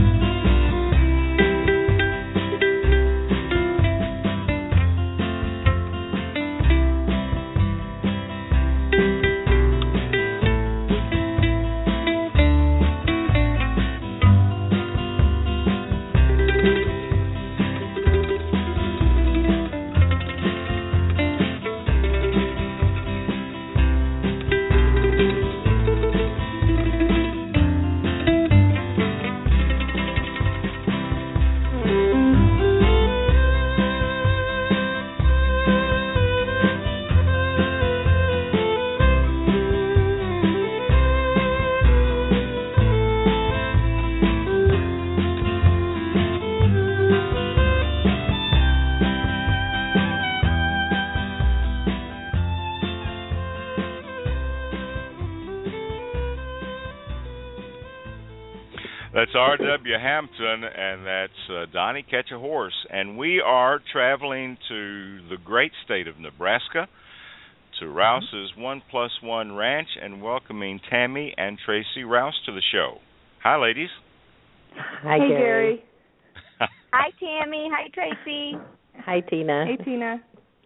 Speaker 1: That's R W Hampton, and that's uh, Donnie Catch a Horse. And we are traveling to the great state of Nebraska, to Rouse's One Plus One Ranch, and welcoming Tammy and Tracy Rouse to the show. Hi, ladies.
Speaker 6: Hi, hey, Gary.
Speaker 2: Hi, Tammy. Hi, Tracy.
Speaker 6: Hi, Tina.
Speaker 7: Hey, Tina.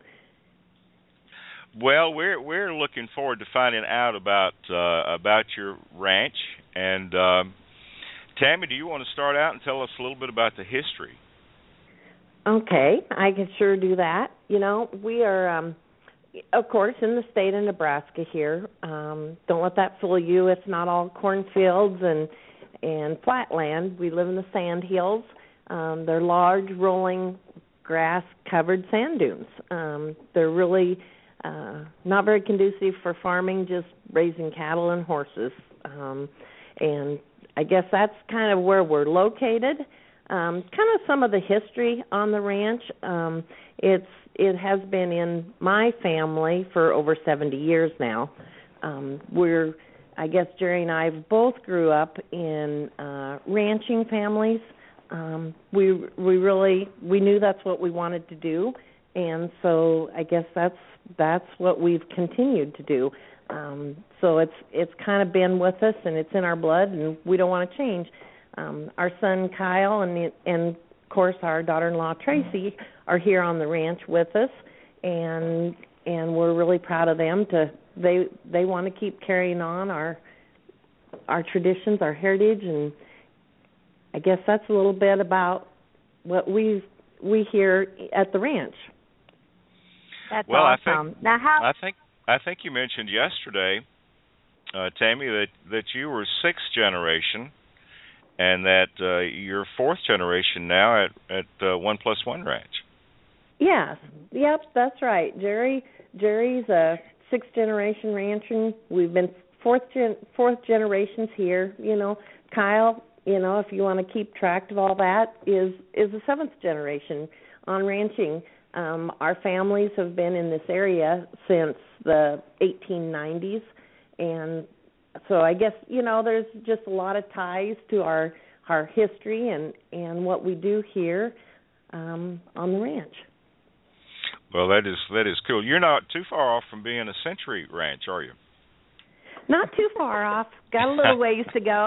Speaker 1: Well, we're we're looking forward to finding out about uh, about your ranch. And um, Tammy, do you want to start out and tell us a little bit about the history?
Speaker 6: Okay, I can sure do that. You know, we are, um, of course, in the state of Nebraska here. Um, don't let that fool you. It's not all cornfields and and flat land. We live in the sand hills. Um, they're large, rolling, grass-covered sand dunes. Um, they're really uh, not very conducive for farming, just raising cattle and horses. Um, and I guess that's kind of where we're located. Um, kind of some of the history on the ranch. Um, it's it has been in my family for over seventy years now. Um, we're, I guess Jerry and I both grew up in uh, ranching families. Um, we we really we knew that's what we wanted to do, and so I guess that's that's what we've continued to do. Um, so it's it's kind of been with us, and it's in our blood, and we don't want to change. Um, our son Kyle and and of course our daughter-in-law Tracy are here on the ranch with us, and and we're really proud of them. To they they want to keep carrying on our our traditions, our heritage, and I guess that's a little bit about what we we hear at the ranch.
Speaker 2: That's
Speaker 1: well,
Speaker 2: awesome.
Speaker 1: I think,
Speaker 2: now, how?
Speaker 1: I think I think you mentioned yesterday, uh, Tammy, that that you were sixth generation, and that uh, you're fourth generation now at at uh, One Plus One Ranch.
Speaker 6: Yes, yep, that's right. Jerry Jerry's a sixth generation rancher. We've been fourth gen, fourth generations here. You know, Kyle. You know, if you want to keep track of all that, is is the seventh generation on ranching. Um, our families have been in this area since the eighteen nineties, and so I guess, you know, there's just a lot of ties to our our history and, and what we do here um, on the ranch.
Speaker 1: Well, that is that is cool. You're not too far off from being a century ranch, are you?
Speaker 6: Not too far off. Got a little ways to go.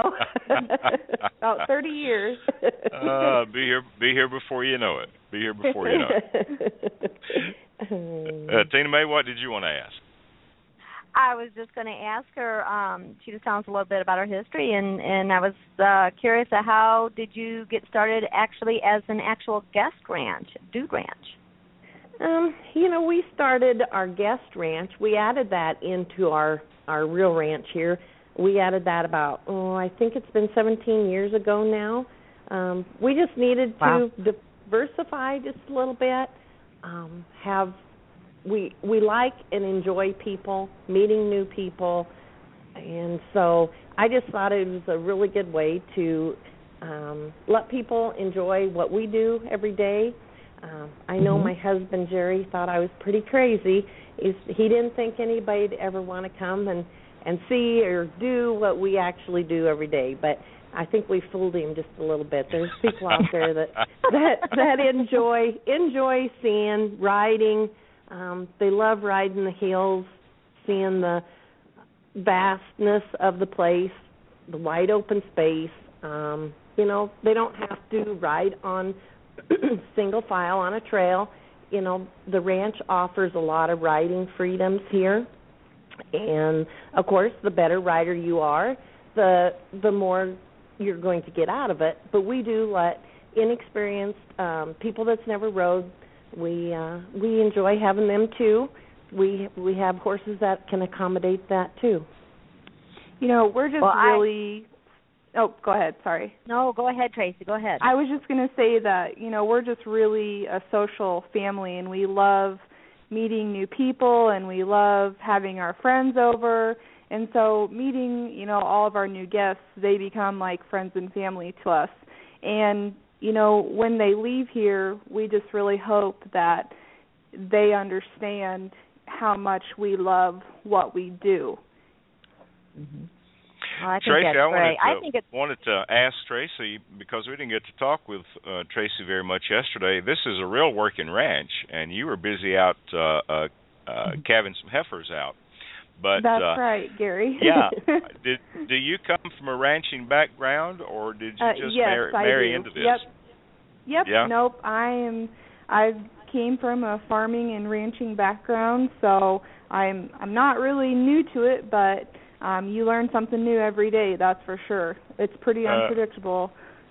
Speaker 6: About thirty years.
Speaker 1: uh, be here, be here before you know it. Be here before you know it. uh, Tina May, what did you want to ask?
Speaker 2: I was just going to ask her. Um, she just tells us a little bit about her history, and and I was uh, curious at how did you get started actually as an actual guest ranch, Dude Ranch?
Speaker 6: Um, you know, we started our guest ranch. We added that into our our real ranch here. We added that about, oh, I think it's been seventeen years ago now. Um, we just needed
Speaker 2: wow.
Speaker 6: to diversify just a little bit. Um, have we we like and enjoy people, meeting new people, and so I just thought it was a really good way to um, let people enjoy what we do every day. Um, I know mm-hmm. my husband, Jerry, thought I was pretty crazy. He's, he didn't think anybody'd ever want to come and, and see or do what we actually do every day. But I think we fooled him just a little bit. There's people out there that that, that enjoy enjoy seeing, riding. Um, they love riding the hills, seeing the vastness of the place, the wide open space. Um, you know, they don't have to ride on single file on a trail. You know, the ranch offers a lot of riding freedoms here, and of course, the better rider you are, the the more you're going to get out of it. But we do let inexperienced um, people that's never rode. We uh, we enjoy having them too. We we have horses that can accommodate that too.
Speaker 7: You know, we're just
Speaker 2: well,
Speaker 7: really. I... Oh, go ahead. Sorry.
Speaker 2: No, go ahead, Tracy. Go ahead.
Speaker 7: I was just going to say that, you know, we're just really a social family, and we love meeting new people, and we love having our friends over. And so meeting, you know, all of our new guests, they become like friends and family to us. And, you know, when they leave here, we just really hope that they understand how much we love what we do.
Speaker 6: Mm-hmm.
Speaker 2: Well, I think
Speaker 1: Tracy,
Speaker 2: that's
Speaker 1: I wanted
Speaker 2: great.
Speaker 1: to,
Speaker 2: I think it's
Speaker 1: wanted to ask Tracy, because we didn't get to talk with uh, Tracy very much yesterday. This is a real working ranch, and you were busy out uh, uh, uh, calving some heifers out. But
Speaker 7: that's
Speaker 1: uh,
Speaker 7: right, Gary.
Speaker 1: yeah. Did do you come from a ranching background, or did you
Speaker 7: Uh,
Speaker 1: just
Speaker 7: yes,
Speaker 1: marry,
Speaker 7: I
Speaker 1: marry
Speaker 7: do.
Speaker 1: into this?
Speaker 7: Yep. Yep.
Speaker 1: Yeah?
Speaker 7: Nope. I am. I came from a farming and ranching background, so I'm I'm not really new to it, but um, you learn something new every day. That's for sure. It's pretty
Speaker 1: Uh,
Speaker 7: unpredictable.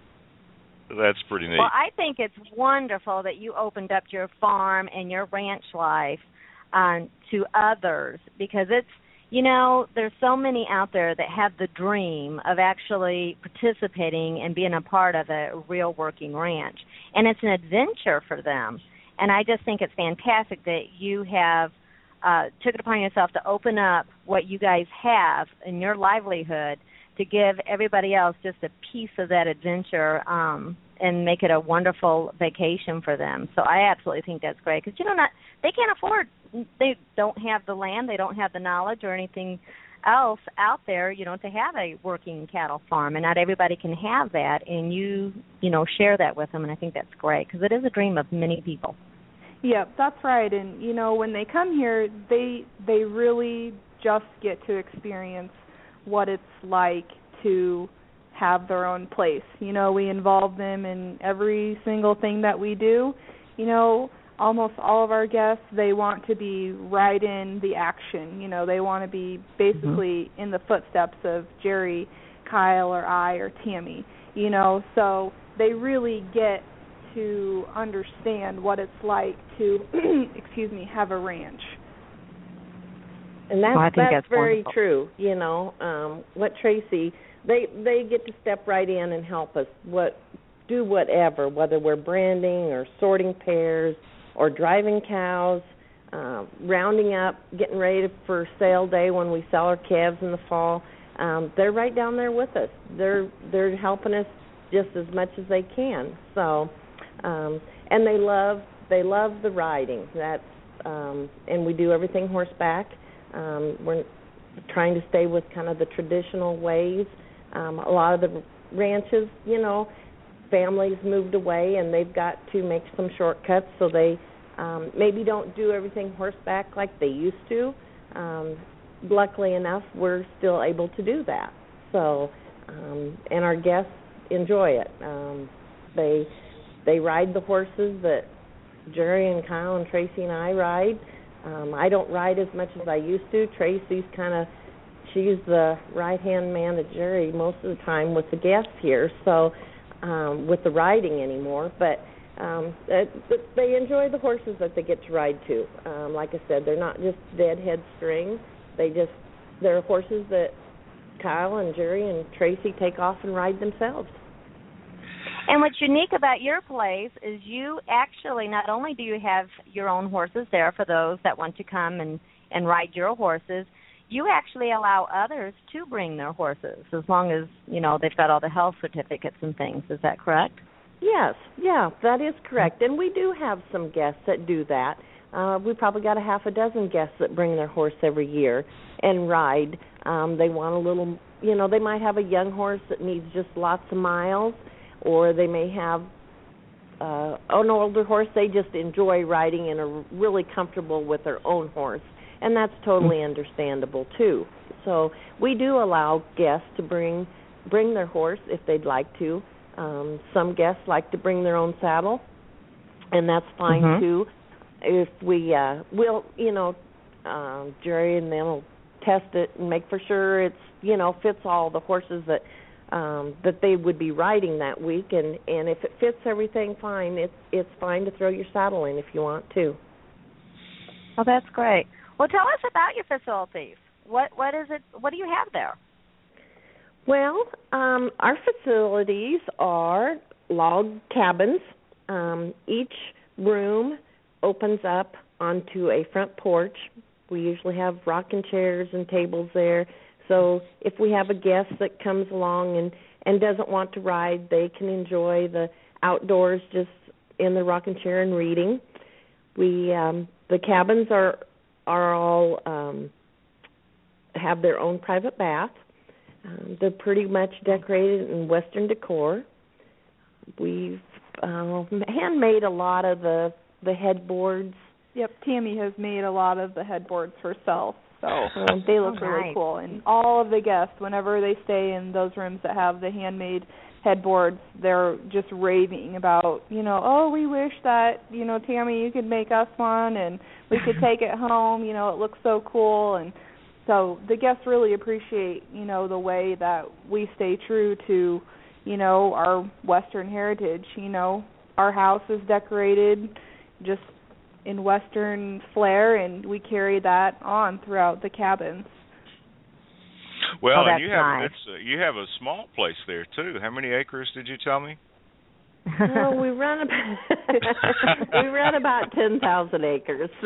Speaker 1: That's pretty neat.
Speaker 2: Well, I think it's wonderful that you opened up your farm and your ranch life um, to others, because it's, you know, there's so many out there that have the dream of actually participating and being a part of a real working ranch, and it's an adventure for them. And I just think it's fantastic that you have uh, took it upon yourself to open up what you guys have in your livelihood to give everybody else just a piece of that adventure um, and make it a wonderful vacation for them. So I absolutely think that's great, because, you know, not they can't afford, they don't have the land, they don't have the knowledge or anything else out there, you know, to have a working cattle farm, and not everybody can have that, and you, you know, share that with them, and I think that's great, because it is a dream of many people.
Speaker 7: Yeah, that's right. And you know, when they come here, they they really just get to experience what it's like to have their own place. You know, we involve them in every single thing that we do. You know, almost all of our guests, they want to be right in the action. You know, they want to be basically mm-hmm. in the footsteps of Jerry, Kyle, or I, or Tammy. You know, so they really get to understand what it's like to, excuse me, have a ranch.
Speaker 6: And that's,
Speaker 2: oh, I think
Speaker 6: that's,
Speaker 2: that's
Speaker 6: very
Speaker 2: wonderful.
Speaker 6: true. You know, um, what Tracy, they they get to step right in and help us. What do whatever, whether we're branding or sorting pairs or driving cows, uh, rounding up, getting ready for sale day when we sell our calves in the fall. Um, they're right down there with us. They're they're helping us just as much as they can. So. Um, and they love they love the riding. That's um, and we do everything horseback. Um, we're trying to stay with kind of the traditional ways. Um, a lot of the ranches, you know, families moved away and they've got to make some shortcuts, so they um, maybe don't do everything horseback like they used to. Um, luckily enough, we're still able to do that. So, um, and our guests enjoy it. Um, they They ride the horses that Jerry and Kyle and Tracy and I ride. Um, I don't ride as much as I used to. Tracy's kind of, she's the right-hand man to Jerry most of the time with the guests here, so um, with the riding anymore. But um, it, they enjoy the horses that they get to ride to. Um, like I said, they're not just deadhead string. They just, they're horses that Kyle and Jerry and Tracy take off and ride themselves.
Speaker 2: And what's unique about your place is you actually, not only do you have your own horses there for those that want to come and, and ride your horses, you actually allow others to bring their horses as long as, you know, they've got all the health certificates and things. Is that correct?
Speaker 6: Yes, yeah, that is correct. And we do have some guests that do that. Uh, we probably got a half a dozen guests that bring their horse every year and ride. Um, they want a little, you know, they might have a young horse that needs just lots of miles, or they may have uh, an older horse they just enjoy riding and are really comfortable with their own horse, and that's totally understandable too. So we do allow guests to bring bring their horse if they'd like to. Um, some guests like to bring their own saddle, and that's fine mm-hmm. too. If we uh, will, you know, um, Jerry and them will test it and make for sure it's, you know, fits all the horses that. Um, that they would be riding that week, and, and if it fits everything fine, it's it's fine to throw your saddle in if you want to.
Speaker 2: Oh, that's great. Well, tell us about your facilities. What what is it? What do you have there?
Speaker 6: Well, um, our facilities are log cabins. Um, each room opens up onto a front porch. We usually have rocking chairs and tables there. So if we have a guest that comes along and, and doesn't want to ride, they can enjoy the outdoors just in the rocking chair and reading. We um, the cabins are are all um, have their own private bath. Um, they're pretty much decorated in Western decor. We've uh, handmade a lot of the the headboards.
Speaker 7: Yep, Tammy has made a lot of the headboards herself, so
Speaker 6: Um,
Speaker 7: they look
Speaker 2: Oh,
Speaker 7: really
Speaker 2: nice.
Speaker 7: cool. And all of the guests, whenever they stay in those rooms that have the handmade headboards, they're just raving about, you know, oh, we wish that, you know, Tammy, you could make us one, and we could take it home. You know, it looks so cool. And so the guests really appreciate, you know, the way that we stay true to, you know, our Western heritage. You know, our house is decorated just in Western flair, and we carry that on throughout the cabins.
Speaker 1: Well,
Speaker 2: Oh,
Speaker 1: and
Speaker 2: that's
Speaker 1: you have
Speaker 2: nice.
Speaker 1: it's, uh, you have a small place there too. How many acres did you tell me?
Speaker 6: Well, we run about we run about ten thousand acres, so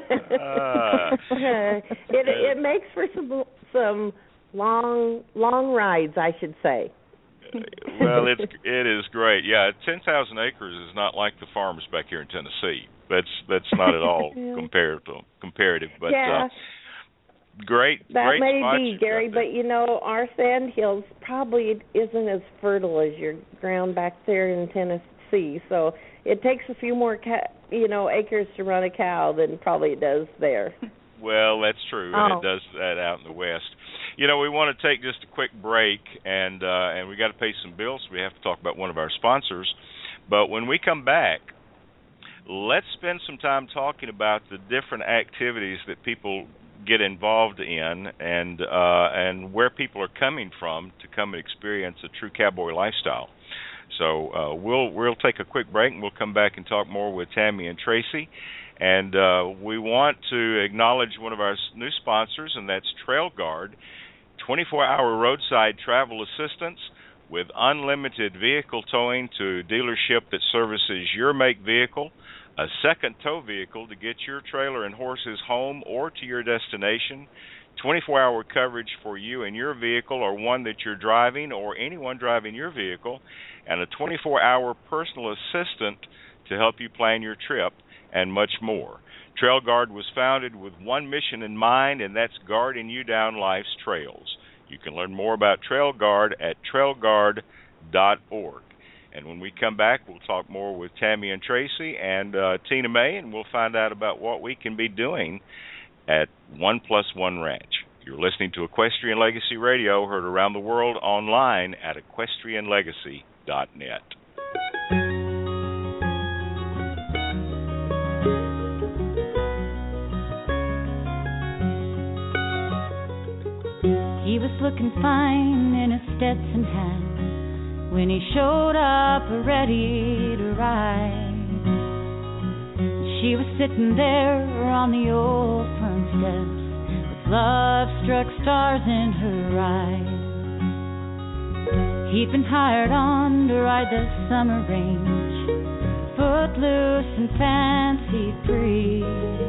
Speaker 1: Ah.
Speaker 6: it it makes for some some long long rides, I should say.
Speaker 1: Well, it's it is great. Yeah, ten thousand acres is not like the farms back here in Tennessee. That's that's not at all
Speaker 6: Yeah.
Speaker 1: comparative. Comparative, but
Speaker 6: yeah,
Speaker 1: uh, great.
Speaker 6: that
Speaker 1: great
Speaker 6: may
Speaker 1: spots
Speaker 6: be,
Speaker 1: you've
Speaker 6: Gary,
Speaker 1: got there.
Speaker 6: but you know our sand hills probably isn't as fertile as your ground back there in Tennessee, so it takes a few more ca- you know acres to run a cow than probably it does there.
Speaker 1: Well, that's true, and
Speaker 2: Oh.
Speaker 1: it does that out in the West. You know, we want to take just a quick break, and uh, and we got to pay some bills. So we have to talk about one of our sponsors. But when we come back, let's spend some time talking about the different activities that people get involved in, and uh, and where people are coming from to come and experience a true cowboy lifestyle. So uh, we'll we'll take a quick break, and we'll come back and talk more with Tammy and Tracy. And uh, we want to acknowledge one of our s- new sponsors, and that's Trail Guard, twenty-four hour roadside travel assistance with unlimited vehicle towing to dealership that services your make vehicle, a second tow vehicle to get your trailer and horses home or to your destination, twenty-four hour coverage for you and your vehicle or one that you're driving or anyone driving your vehicle, and a twenty-four hour personal assistant to help you plan your trip, and much more. Trail Guard was founded with one mission in mind, and that's guarding you down life's trails. You can learn more about Trail Guard at trail guard dot org. And when we come back, we'll talk more with Tammy and Tracy and uh, Tina May, and we'll find out about what we can be doing at One Plus One Ranch. You're listening to Equestrian Legacy Radio, heard around the world online at equestrian legacy dot net.
Speaker 8: He was looking fine in a Stetson hat when he showed up ready to ride. She was sitting there on the old front steps with love-struck stars in her eyes. He'd been hired on to ride the summer range, footloose and fancy free.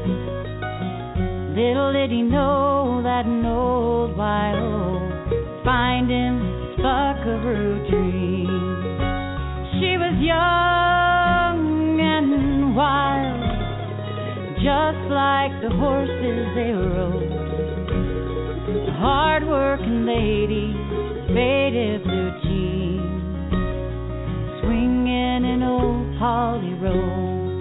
Speaker 8: Little did he know that an old wild find him his buckaroo dream. She was young and wild, just like the horses they rode. A hard-working lady, faded blue jeans, swinging an old Polly roll.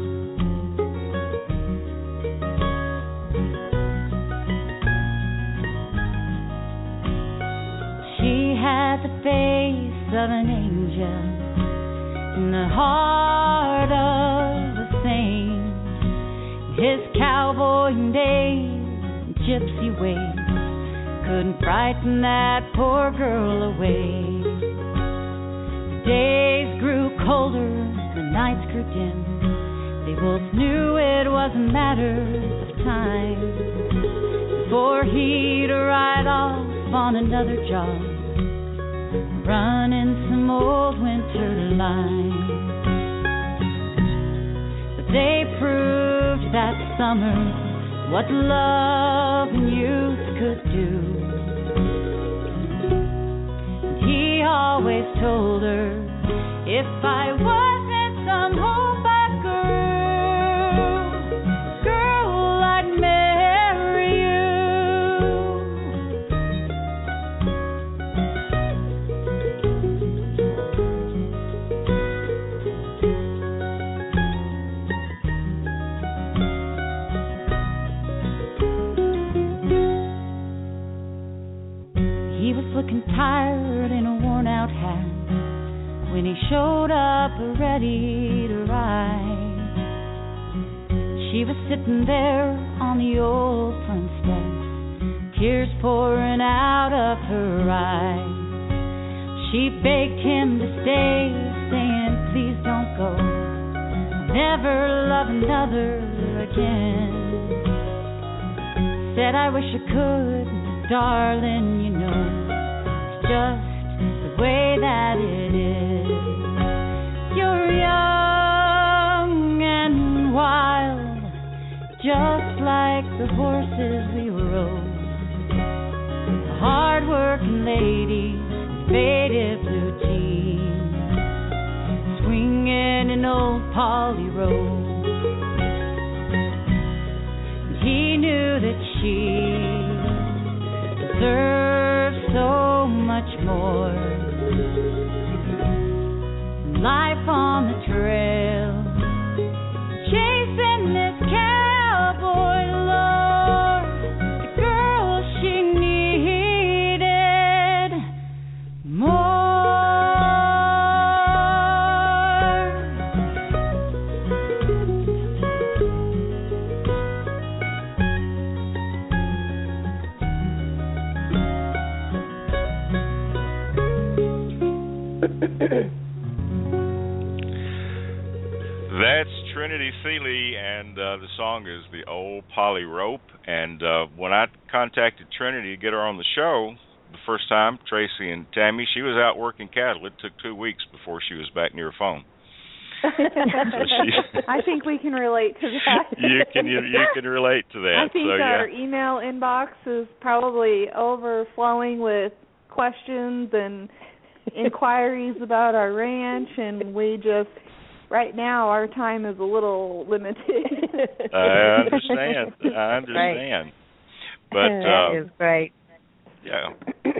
Speaker 8: She had the face of an angel and the heart of a saint. His cowboying days and gypsy ways couldn't frighten that poor girl away. The days grew colder, the nights grew dim. They both knew it was a matter of time before he'd ride off on another job, running some old winter line. But they proved that summer what love and youth could do. And he always told her, if I wasn't some old buckaroo, girl, I'd marry you. he showed up ready to ride. She was sitting there on the old front steps, tears pouring out of her eyes. She begged him to stay, saying, please don't go, I'll never love another again. Said, I wish I could, but darling, you know, it's just the way that it is. You're young and wild, just like the horses we rode. A hard-working lady, faded blue jeans, swinging an old Polly road. He knew that she deserved so much more. Life on the trail, chasing this cowboy lord, the girl she needed more.
Speaker 1: That's Trinity Seeley, and uh, the song is The Old Polly Rope. And uh, when I contacted Trinity to get her on the show the first time, Tracy and Tammy, she was out working cattle. It took two weeks before she was back near her phone. So she,
Speaker 7: I think we can relate to that.
Speaker 1: you can you, you can relate to that.
Speaker 7: I think
Speaker 1: so,
Speaker 7: our
Speaker 1: yeah.
Speaker 7: email inbox is probably overflowing with questions and inquiries about our ranch, and we just, right now, our time is a little limited.
Speaker 1: I understand. I understand.
Speaker 2: Right.
Speaker 1: But
Speaker 2: that
Speaker 1: uh,
Speaker 2: is great.
Speaker 1: Yeah.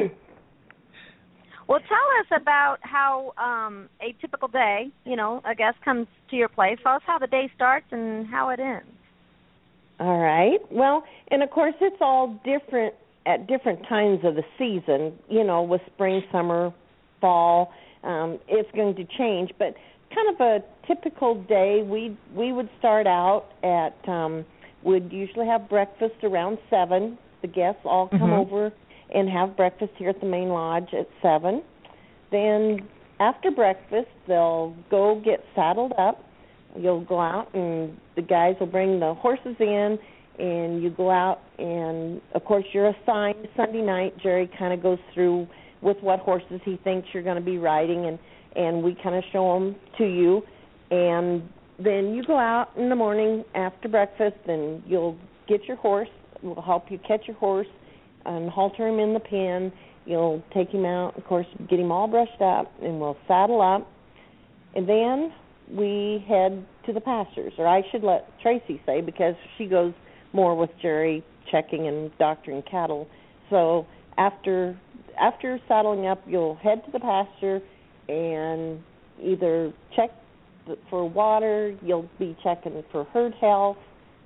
Speaker 2: Well, tell us about how um, a typical day, you know, a guest comes to your place. Tell us how the day starts and how it ends.
Speaker 6: All right. Well, and of course, it's all different at different times of the season, you know, with spring, summer, fall. Um, it's going to change, but kind of a typical day, we we would start out at, um, we'd usually have breakfast around seven. The guests all come
Speaker 2: mm-hmm.
Speaker 6: over and have breakfast here at the main lodge at seven. Then after breakfast, they'll go get saddled up. You'll go out, and the guys will bring the horses in, and you go out, and, of course, you're assigned Sunday night. Jerry kind of goes through with what horses he thinks you're going to be riding, and, and we kind of show them to you. And then you go out in the morning after breakfast, and you'll get your horse. We'll help you catch your horse and halter him in the pen. You'll take him out, of course, get him all brushed up, and we'll saddle up. And then we head to the pastures, or I should let Tracy say, because she goes more with Jerry checking and doctoring cattle. So after after saddling up, you'll head to the pasture and either check for water, you'll be checking for herd health.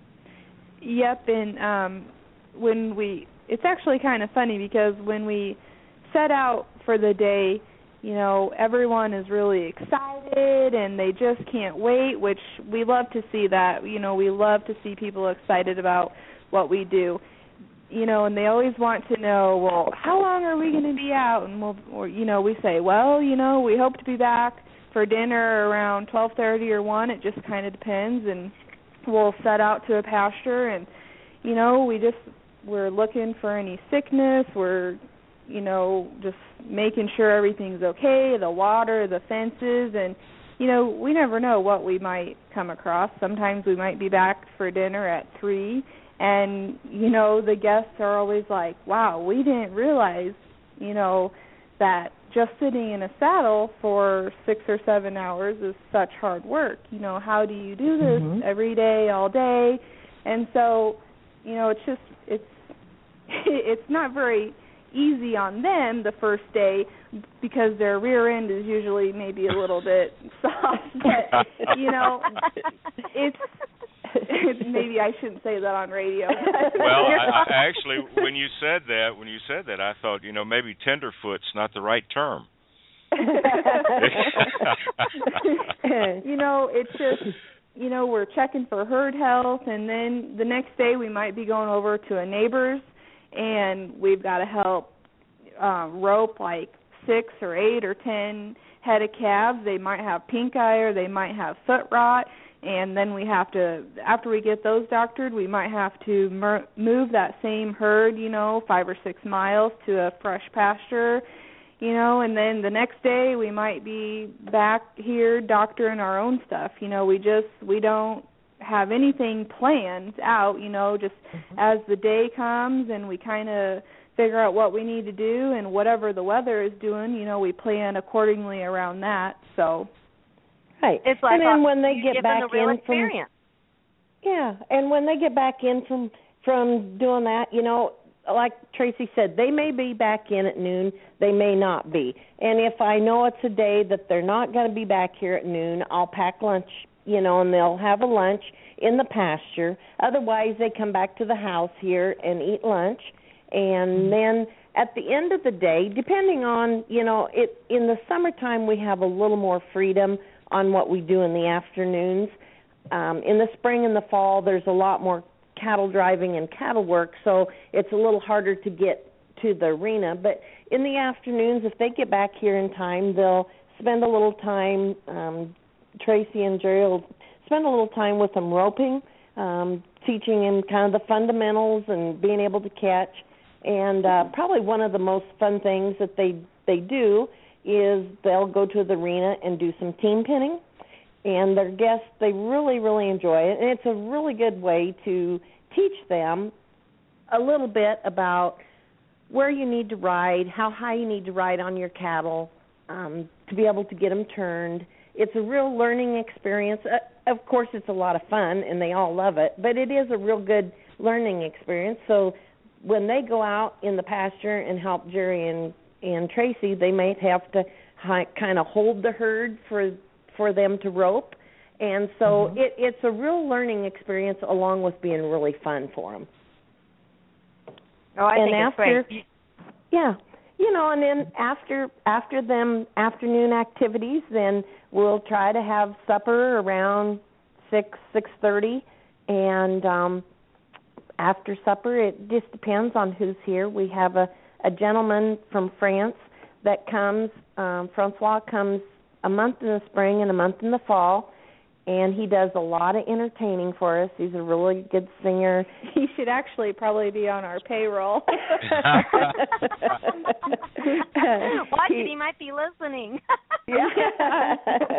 Speaker 7: Yep, and um, when we, it's actually kind of funny because when we set out for the day, you know, everyone is really excited and they just can't wait, which we love to see that. You know, we love to see people excited about what we do. You know, and they always want to know, well, how long are we going to be out? And we'll, or, you know, we say, well, you know, we hope to be back for dinner around twelve thirty or one. It just kind of depends. And we'll set out to a pasture, and, you know, we just, we're looking for any sickness. We're, you know, just making sure everything's okay, the water, the fences, and, you know, we never know what we might come across. Sometimes we might be back for dinner at three, and, you know, the guests are always like, wow, we didn't realize, you know, that just sitting in a saddle for six or seven hours is such hard work. You know, how do you do this mm-hmm. every day, all day? And so, you know, it's just, it's it's not very easy on them the first day because their rear end is usually maybe a little bit soft. But, you know, it's, maybe I shouldn't say that on radio.
Speaker 1: Well, I, I actually, when you said that, when you said that, I thought, you know, maybe tenderfoot's not the right term.
Speaker 7: you know, it's just, you know, we're checking for herd health, and then the next day we might be going over to a neighbor's, and we've got to help uh, rope like six or eight or ten head of calves. They might have pink eye or they might have foot rot, and then we have to, after we get those doctored, we might have to mer- move that same herd, you know, five or six miles to a fresh pasture, you know, and then the next day we might be back here doctoring our own stuff. You know, we just, we don't have anything planned out, you know, just mm-hmm. as the day comes and we kind of figure out what we need to do, and whatever the weather is doing, you know, we plan accordingly around that. So,
Speaker 6: right.
Speaker 2: It's like
Speaker 6: and then when they get back
Speaker 2: the real
Speaker 6: in
Speaker 2: experience.
Speaker 6: from, yeah, and when they get back in from from doing that, you know, like Tracy said, they may be back in at noon, they may not be. And if I know it's a day that they're not going to be back here at noon, I'll pack lunch, you know, and they'll have a lunch in the pasture. Otherwise, they come back to the house here and eat lunch. And then at the end of the day, depending on, you know, it in the summertime we have a little more freedom on what we do in the afternoons. Um, in the spring and the fall, there's a lot more cattle driving and cattle work, so it's a little harder to get to the arena. But in the afternoons, if they get back here in time, they'll spend a little time, um, Tracy and Jerry will spend a little time with them roping, um, teaching them kind of the fundamentals and being able to catch. And uh, probably one of the most fun things that they they do is they'll go to the arena and do some team pinning. And their guests, they really, really enjoy it. And it's a really good way to teach them a little bit about where you need to ride, how high you need to ride on your cattle um, to be able to get them turned. It's a real learning experience. Uh, of course, it's a lot of fun, and they all love it. But it is a real good learning experience. So when they go out in the pasture and help Jerry and, and Tracy, they might have to hi- kind of hold the herd for for them to rope. And so mm-hmm. it, it's a real learning experience along with being really fun for them.
Speaker 2: Oh, I
Speaker 6: and
Speaker 2: think
Speaker 6: after,
Speaker 2: it's great.
Speaker 6: Yeah. You know, and then after after them afternoon activities, then we'll try to have supper around six, six thirty. And um, after supper, it just depends on who's here. We have a, a gentleman from France that comes. Um, Francois comes a month in the spring and a month in the fall, and he does a lot of entertaining for us. He's a really good singer.
Speaker 7: He should actually probably be on our payroll.
Speaker 2: Watch it, he might be listening.
Speaker 6: Yeah.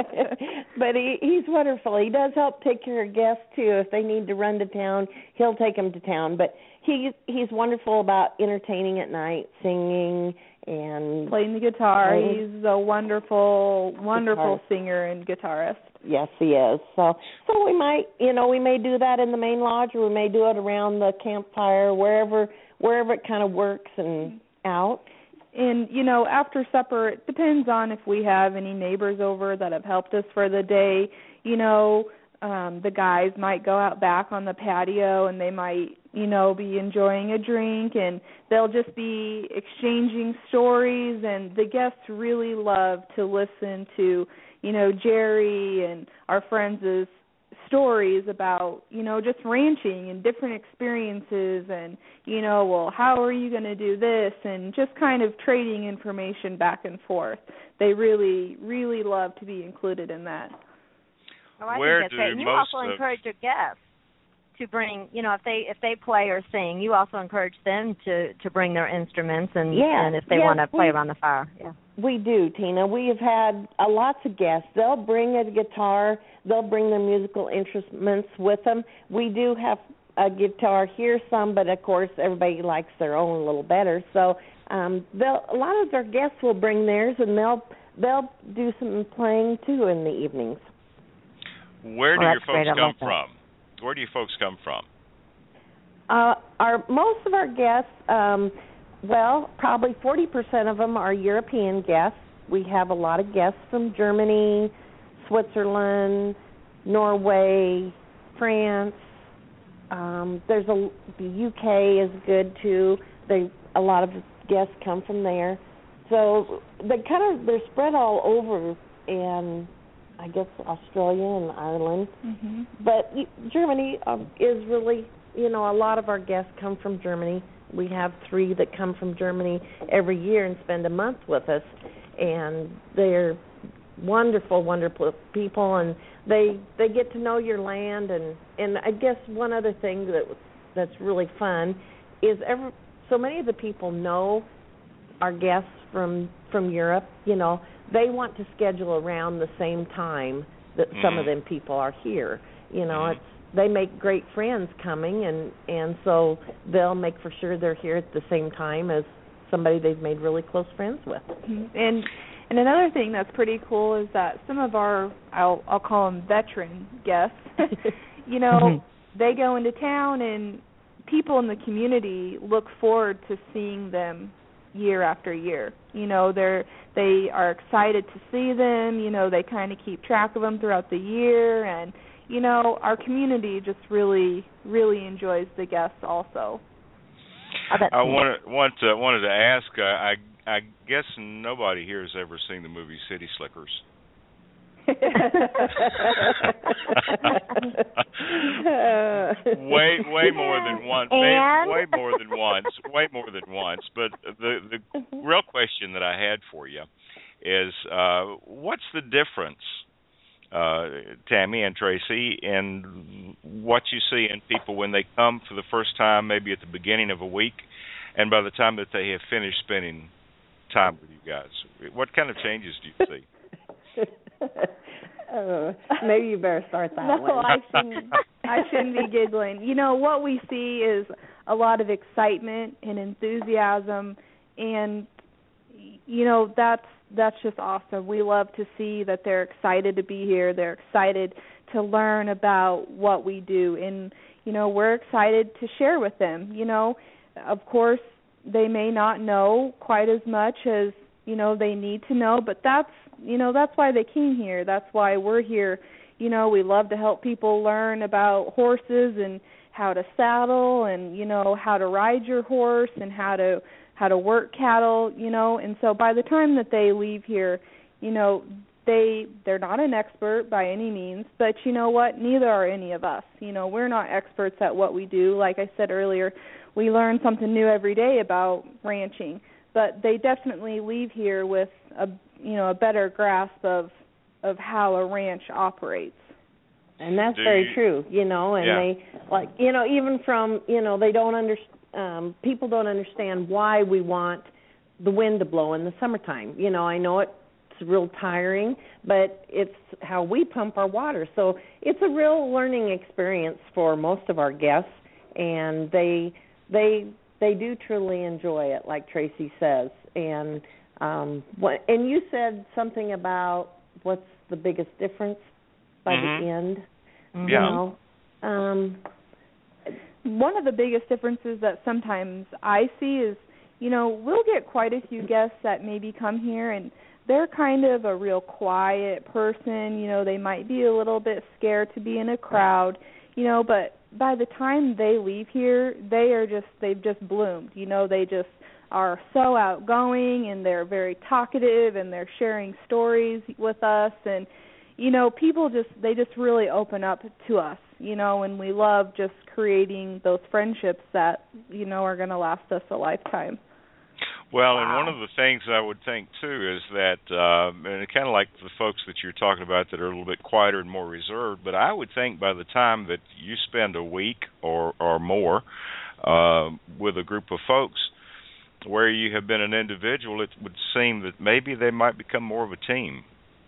Speaker 6: But he, he's wonderful. He does help take care of guests, too. If they need to run to town, he'll take them to town. But he, he's wonderful about entertaining at night, singing, and
Speaker 7: playing the guitar.
Speaker 6: Playing.
Speaker 7: He's a wonderful, wonderful
Speaker 6: Guitarist.
Speaker 7: singer and guitarist.
Speaker 6: Yes, he is. So, so we might, you know, we may do that in the main lodge, or we may do it around the campfire, wherever, wherever it kind of works and out.
Speaker 7: And, you know, after supper, it depends on if we have any neighbors over that have helped us for the day. You know, um, the guys might go out back on the patio and they might, you know, be enjoying a drink, and they'll just be exchanging stories, and the guests really love to listen to, you know, Jerry and our friends' stories about, you know, just ranching and different experiences, and, you know, well, how are you going to do this, and just kind of trading information back and forth. They really, really love to be included in that.
Speaker 2: Oh, I
Speaker 1: Where
Speaker 2: think that's
Speaker 1: do
Speaker 2: great. And you
Speaker 1: most
Speaker 2: also
Speaker 1: of...
Speaker 2: encourage your guests to bring, you know, if they if they play or sing, you also encourage them to, to bring their instruments, and,
Speaker 6: yeah.
Speaker 2: and if they
Speaker 6: yes,
Speaker 2: want to play
Speaker 6: we,
Speaker 2: around the fire. Yeah.
Speaker 6: We do, Tina. We have had uh, lots of guests. They'll bring a guitar. They'll bring their musical instruments with them. We do have a guitar here some, but, of course, everybody likes their own a little better. So um, they'll, a lot of our guests will bring theirs, and they'll they'll do some playing, too, in the evenings.
Speaker 1: Where do
Speaker 2: well,
Speaker 1: your folks
Speaker 2: great.
Speaker 1: come
Speaker 2: like
Speaker 1: from? Where do you folks come from?
Speaker 6: Uh, our most of our guests, um, well, probably forty percent of them are European guests. We have a lot of guests from Germany, Switzerland, Norway, France. Um, there's a the U K is good too. They a lot of guests come from there. so they kind of they're spread all over, and I guess Australia and Ireland,
Speaker 7: mm-hmm.
Speaker 6: but Germany um, is really, you know, a lot of our guests come from Germany. We have three that come from Germany every year and spend a month with us, and they're wonderful, wonderful people, and they they get to know your land, and, and I guess one other thing that that's really fun is every, so many of the people know our guests from from Europe. You know, they want to schedule around the same time that mm-hmm. some of them people are here. You know, mm-hmm. it's they make great friends coming, and and so they'll make for sure they're here at the same time as somebody they've made really close friends with.
Speaker 7: Mm-hmm. And and another thing that's pretty cool is that some of our I'll I'll call them veteran guests. you know, mm-hmm. they go into town, and people in the community look forward to seeing them year after year. You know, they're they are excited to see them. You know, they kind of keep track of them throughout the year, and you know, our community just really, really enjoys the guests also.
Speaker 1: I wanted want to, wanted to ask. Uh, I I guess nobody here has ever seen the movie City Slickers. way way more than once. Way, way more than once. Way more than once. But the the real question that I had for you is, uh, what's the difference, uh, Tammy and Tracy, in what you see in people when they come for the first time, maybe at the beginning of a week, and by the time that they have finished spending time with you guys? What kind of changes do you see?
Speaker 6: Uh, maybe you better start that
Speaker 7: no,
Speaker 6: way.
Speaker 7: I shouldn't, I shouldn't be giggling. You know, what we see is a lot of excitement and enthusiasm, and, you know, that's that's just awesome. We love to see that they're excited to be here. They're excited to learn about what we do, and, you know, we're excited to share with them. You know, of course, they may not know quite as much as, you know, they need to know, but that's, you know, that's why they came here. That's why we're here. You know, we love to help people learn about horses and how to saddle, and, you know, how to ride your horse, and how to how to work cattle, you know. And so by the time that they leave here, you know, they they're not an expert by any means, but you know what? Neither are any of us. You know, we're not experts at what we do. Like I said earlier, we learn something new every day about ranching. But they definitely leave here with a you know a better grasp of of how a ranch operates.
Speaker 6: And that's
Speaker 1: Do
Speaker 6: very
Speaker 1: you,
Speaker 6: true, you know. And
Speaker 1: yeah.
Speaker 6: they like you know even from you know they don't under um, people don't understand why we want the wind to blow in the summertime. You know, I know it's real tiring, but it's how we pump our water. So it's a real learning experience for most of our guests, and they they. They do truly enjoy it, like Tracy says. And um, what, and you said something about what's the biggest difference by
Speaker 1: mm-hmm.
Speaker 6: the end.
Speaker 1: Yeah.
Speaker 6: You know, um,
Speaker 7: one of the biggest differences that sometimes I see is, you know, we'll get quite a few guests that maybe come here and they're kind of a real quiet person. You know, they might be a little bit scared to be in a crowd, you know, but by the time they leave here, they are just, they've just bloomed. You know, they just are so outgoing, and they're very talkative, and they're sharing stories with us. And, you know, people just, they just really open up to us, you know, and we love just creating those friendships that, you know, are going to last us a lifetime.
Speaker 1: Well,
Speaker 7: wow.
Speaker 1: and one of the things I would think, too, is that, um, and kind of like the folks that you're talking about that are a little bit quieter and more reserved, but I would think by the time that you spend a week or, or more uh, with a group of folks where you have been an individual, it would seem that maybe they might become more of a team.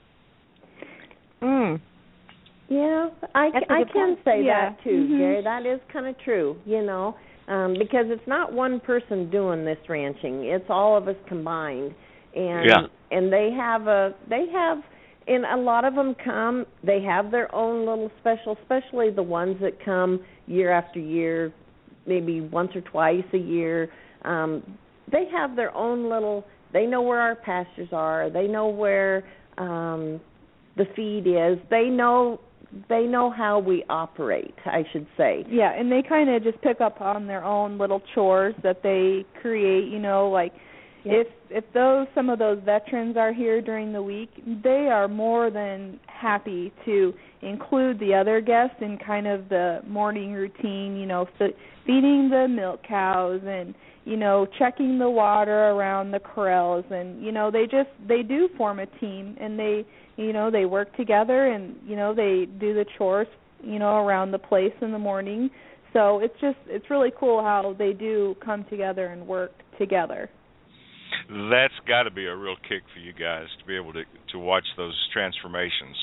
Speaker 6: Mm. Yeah, I, I can say
Speaker 7: yeah.
Speaker 6: that, too,
Speaker 7: mm-hmm.
Speaker 6: Gary. That is kind of true, you know. Um, because it's not one person doing this ranching; it's all of us combined, and
Speaker 1: yeah.
Speaker 6: and they have a they have, and a lot of them come. They have their own little special, especially the ones that come year after year, maybe once or twice a year. Um, they have their own little. They know where our pastures are. They know where um, the feed is. They know. They know how we operate, I should say.
Speaker 7: Yeah, and they kind of just pick up on their own little chores that they create, you know, like, Yep. If if those some of those veterans are here during the week, they are more than happy to include the other guests in kind of the morning routine, you know, f- feeding the milk cows and, you know, checking the water around the corrals, and, you know, they just they do form a team, and they, you know, they work together, and, you know, they do the chores, you know, around the place in the morning. So it's just it's really cool how they do come together and work together.
Speaker 1: That's got to be a real kick for you guys to be able to to watch those transformations.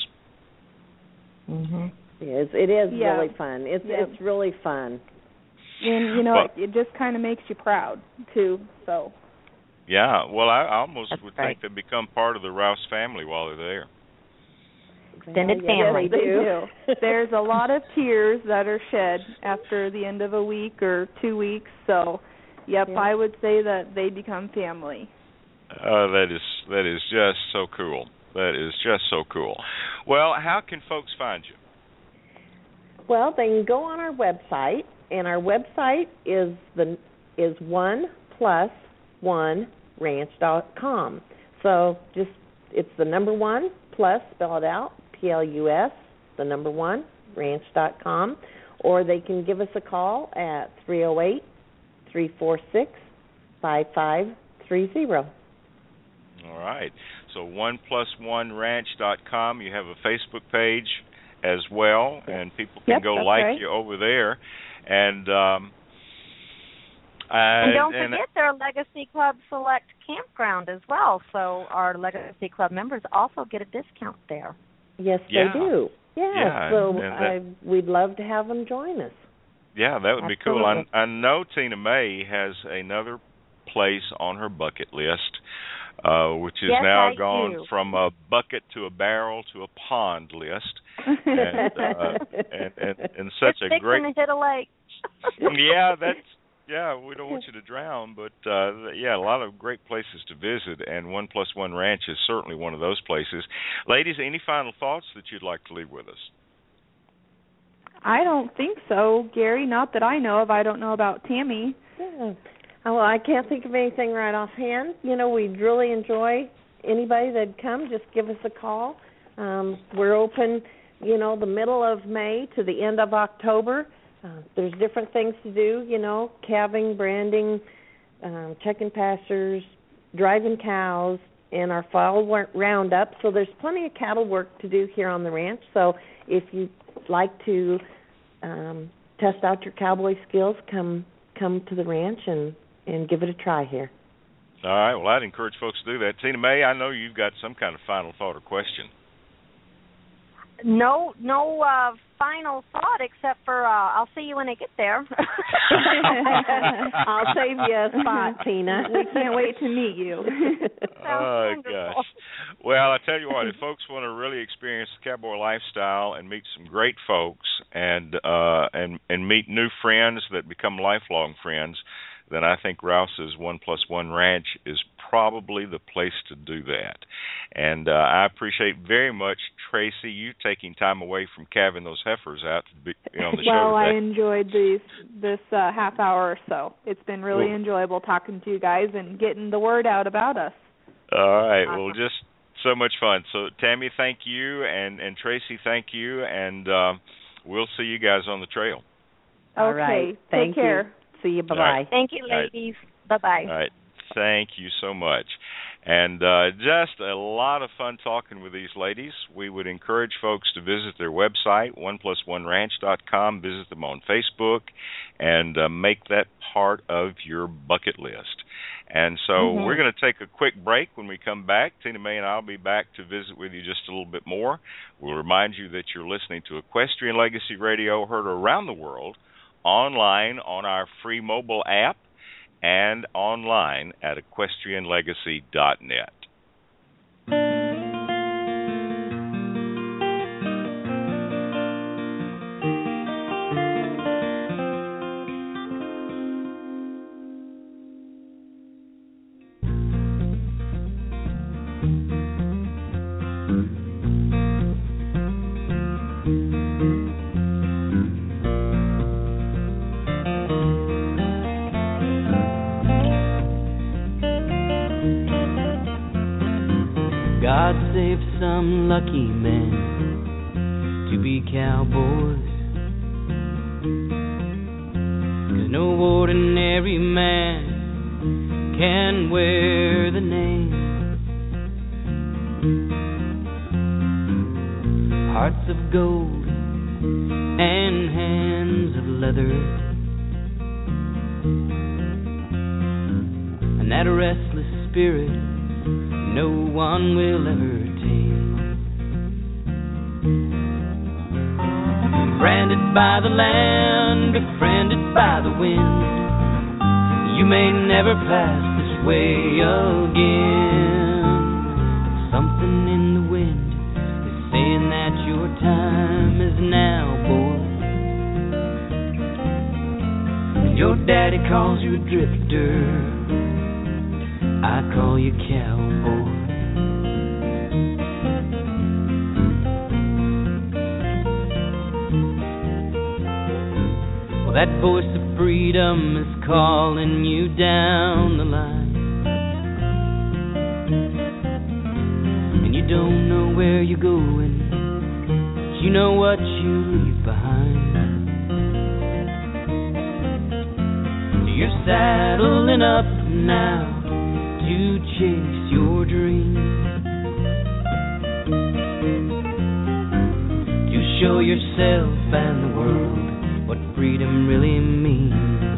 Speaker 6: Mhm. It is. It is
Speaker 7: yeah.
Speaker 6: really fun. It's
Speaker 7: yeah.
Speaker 6: it's really fun.
Speaker 7: And you know, well, it, it just kind of makes you proud too. So.
Speaker 1: Yeah. Well, I almost
Speaker 2: That's
Speaker 1: would
Speaker 2: right.
Speaker 1: think they become part of the Rouse family while they're there.
Speaker 2: Extended
Speaker 6: well,
Speaker 2: family.
Speaker 7: Yes, they do. There's a lot of tears that are shed after the end of a week or two weeks. So, yep,
Speaker 6: yeah.
Speaker 7: I would say that they become family.
Speaker 1: Oh, that is that is just so cool. That is just so cool. Well, how can folks find you?
Speaker 6: Well, they can go on our website, and our website is the is one plus one ranch dot com. So just it's the number one plus, spell it out, P L U S, the number one ranch dot com, or they can give us a call at three oh eight, three four six, five five three zero.
Speaker 1: All right. So one plus one ranch dot com. You have a Facebook page as well, and people can
Speaker 7: yep,
Speaker 1: go
Speaker 7: that's
Speaker 1: like
Speaker 7: right.
Speaker 1: you over there. And um, uh,
Speaker 2: And don't
Speaker 1: and,
Speaker 2: forget their Legacy Club Select campground as well. So our Legacy Club members also get a discount there.
Speaker 6: Yes,
Speaker 1: Yeah.
Speaker 6: they do. Yeah,
Speaker 1: Yeah,
Speaker 6: so
Speaker 1: and that-
Speaker 6: I, we'd love to have them join us.
Speaker 1: Yeah, that would be cool.
Speaker 6: Absolutely.
Speaker 1: I, I know Tina May has another place on her bucket list, uh, which is
Speaker 2: Yes,
Speaker 1: now
Speaker 2: I
Speaker 1: gone
Speaker 2: do.
Speaker 1: from a bucket to a barrel to a pond list, and uh, and, and and such
Speaker 2: it's
Speaker 1: a great.
Speaker 2: fixing to hit a lake.
Speaker 1: Yeah, that's yeah. We don't want you to drown, but uh, yeah, a lot of great places to visit, and One Plus One Ranch is certainly one of those places. Ladies, any final thoughts that you'd like to leave with us?
Speaker 7: I don't think so, Gary. Not that I know of. I don't know about Tammy.
Speaker 6: Yeah. Oh, well, I can't think of anything right offhand. You know, we'd really enjoy anybody that'd come. Just give us a call. Um, we're open, you know, the middle of May to the end of October. Uh, there's different things to do, you know, calving, branding, um, checking pastures, driving cows, and our fall roundup. So there's plenty of cattle work to do here on the ranch. So if you'd like to um, test out your cowboy skills, come come to the ranch and, and give it a try here.
Speaker 1: All right. Well, I'd encourage folks to do that. Tina May, I know you've got some kind of final thought or question.
Speaker 2: No, no uh, final thought except for uh, I'll see you when I get there.
Speaker 6: I'll save you a spot, Tina.
Speaker 7: We can't wait to meet you.
Speaker 1: Oh,
Speaker 2: wonderful.
Speaker 1: gosh. Well, I tell you what, if folks want to really experience the cowboy lifestyle and meet some great folks and uh, and and meet new friends that become lifelong friends, then I think Rouse's One Plus One Ranch is probably the place to do that. And uh, I appreciate very much, Tracy, you taking time away from calving those heifers out to be you know, on the
Speaker 7: well,
Speaker 1: show
Speaker 7: I
Speaker 1: today.
Speaker 7: enjoyed these this uh, half hour or so. It's been really
Speaker 1: Cool.
Speaker 7: enjoyable talking to you guys and getting the word out about us.
Speaker 1: All right.
Speaker 2: Awesome.
Speaker 1: Well, just so much fun. So, Tammy, thank you, and, and Tracy, thank you, and uh, we'll see you guys on the trail.
Speaker 6: All
Speaker 7: Okay,
Speaker 6: right.
Speaker 7: take
Speaker 6: Thank you.
Speaker 7: care.
Speaker 6: See you. Bye-bye.
Speaker 1: All right.
Speaker 2: Thank you,
Speaker 1: All right.
Speaker 2: ladies. Bye-bye.
Speaker 1: All right. Thank you so much. And uh, just a lot of fun talking with these ladies. We would encourage folks to visit their website, one plus one ranch dot com, visit them on Facebook, and uh, make that part of your bucket list. And so
Speaker 2: Mm-hmm.
Speaker 1: we're going to take a quick break. When we come back, Tina May and I will be back to visit with you just a little bit more. We'll remind you that you're listening to Equestrian Legacy Radio, heard around the world, online on our free mobile app, and online at equestrian legacy dot net.
Speaker 9: saved some lucky men to be cowboys. 'Cause no ordinary man can wear the name. Hearts of gold and hands of leather, and that restless spirit no one will ever tame. Branded by the land, befriended by the wind, you may never pass this way again. Something in the wind is saying that your time is now, boy. And your daddy calls you a drifter, I call you cowboy. Well, that voice of freedom is calling you down the line, and you don't know where you're going, but you know what you leave behind. So you're saddling up now to chase your dream, to show yourself and the world what freedom really means.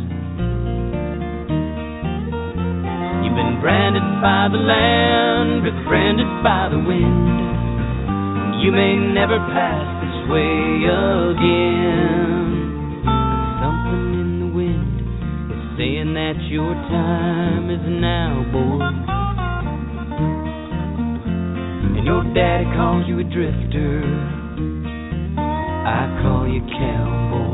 Speaker 9: You've been branded by the land, befriended by the wind. You may never pass this way again. Something in the wind is saying that your time is now, boy. And your daddy calls you a drifter, I call you cowboy.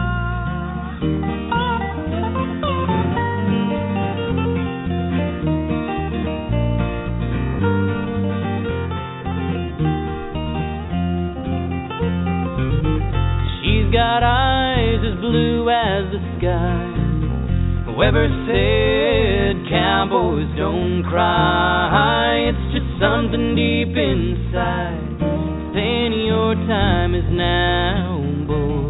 Speaker 9: She's got eyes as blue as the sky. Whoever said cowboys don't cry, it's just something deep inside saying your time is now, boy.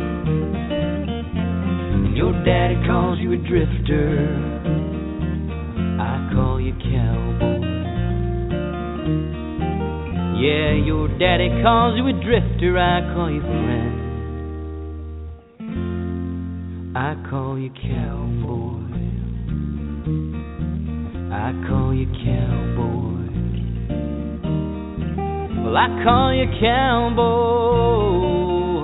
Speaker 9: And your daddy calls you a drifter, I call you cowboy. Yeah, your daddy calls you a drifter, I call you friend, I call you cowboy. I call you cowboy. Well, I call you cowboy.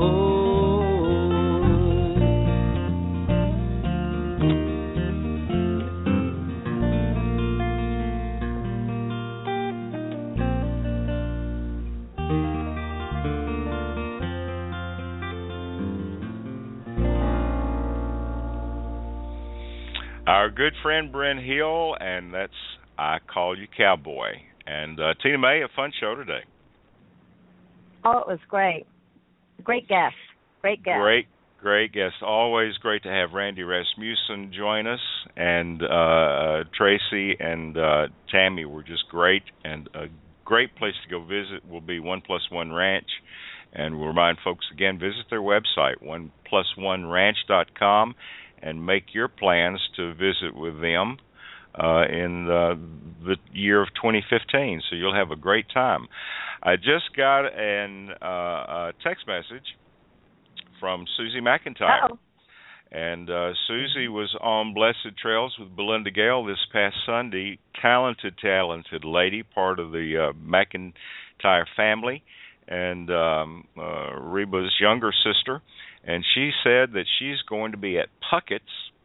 Speaker 1: Our good friend Brent Hill, and that's I Call You Cowboy. And uh, Tina May, a fun show today.
Speaker 2: Oh, it was great. Great guest. Great guest.
Speaker 1: Great, great guest. Always great to have Randy Rasmussen join us. And uh, Tracy and uh, Tammy were just great. And a great place to go visit will be One Plus One Ranch. And we'll remind folks again, visit their website, one plus one ranch dot com. And make your plans to visit with them uh, in uh, the year of twenty fifteen. So you'll have a great time. I just got an, uh, a text message from Susie McIntyre.
Speaker 2: Uh-oh.
Speaker 1: And uh, Susie was on Blessed Trails with Belinda Gale this past Sunday. Talented, talented lady, part of the uh, McIntyre family, and um, uh, Reba's younger sister. And she said that she's going to be at Puckett's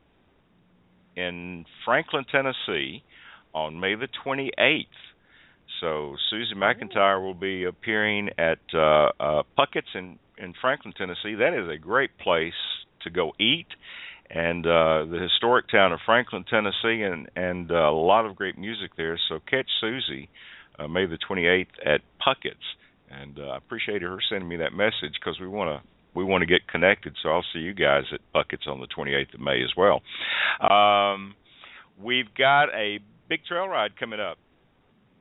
Speaker 1: in Franklin, Tennessee on May the twenty-eighth. So Susie McIntyre will be appearing at uh, uh, Puckett's in, in Franklin, Tennessee. That is a great place to go eat. And uh, the historic town of Franklin, Tennessee, and, and uh, a lot of great music there. So catch Susie uh, May the twenty-eighth at Puckett's. And uh, I appreciate her sending me that message because we want to We want to get connected, so I'll see you guys at Puckett's on the twenty-eighth of May as well. Um, we've got a big trail ride coming up.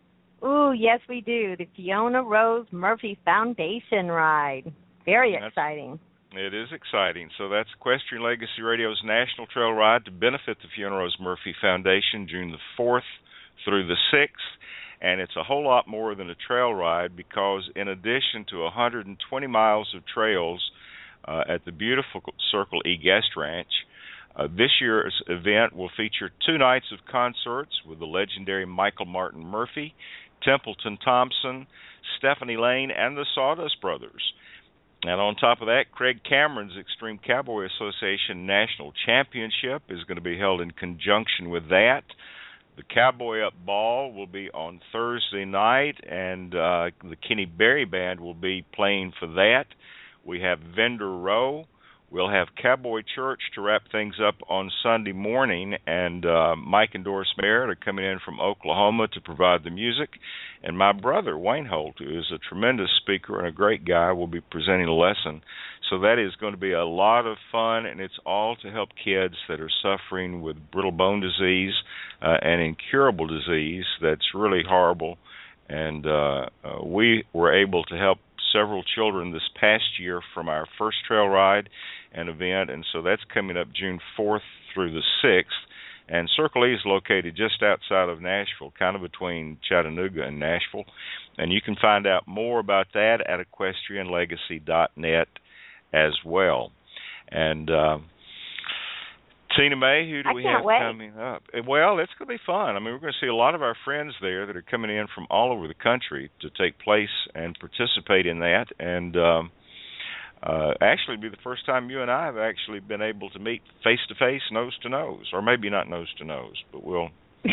Speaker 2: Ooh, yes, we do. The Fiona Rose Murphy Foundation Ride. Very
Speaker 1: That's,
Speaker 2: exciting.
Speaker 1: It is exciting. So that's Equestrian Legacy Radio's National Trail Ride to benefit the Fiona Rose Murphy Foundation, June the fourth through the sixth. And it's a whole lot more than a trail ride, because in addition to one hundred twenty miles of trails uh, at the beautiful Circle E Guest Ranch, uh, this year's event will feature two nights of concerts with the legendary Michael Martin Murphey, Templeton Thompson, Stephanie Lane, and the Sawdust Brothers. And on top of that, Craig Cameron's Extreme Cowboy Association National Championship is going to be held in conjunction with that. The Cowboy Up Ball will be on Thursday night, and uh, the Kenny Berry Band will be playing for that. We have Vendor Row. We'll have Cowboy Church to wrap things up on Sunday morning, and uh, Mike and Doris Merritt are coming in from Oklahoma to provide the music. And my brother, Wayne Holt, who is a tremendous speaker and a great guy, will be presenting a lesson. So that is going to be a lot of fun, and it's all to help kids that are suffering with brittle bone disease, uh, an incurable disease that's really horrible. And uh, uh, we were able to help several children this past year from our first trail ride and event, and so that's coming up June fourth through the sixth. And Circle E is located just outside of Nashville, kind of between Chattanooga and Nashville. And you can find out more about that at equestrian legacy dot net as well. And uh, Tina May, who do
Speaker 2: I
Speaker 1: we
Speaker 2: can't
Speaker 1: have
Speaker 2: wait.
Speaker 1: coming up? Well, it's going to be fun. I mean, we're going to see a lot of our friends there that are coming in from all over the country to take place and participate in that. And um, uh, actually, it'll be the first time you and I have actually been able to meet face to face, nose to nose, or maybe not nose to nose, but we'll.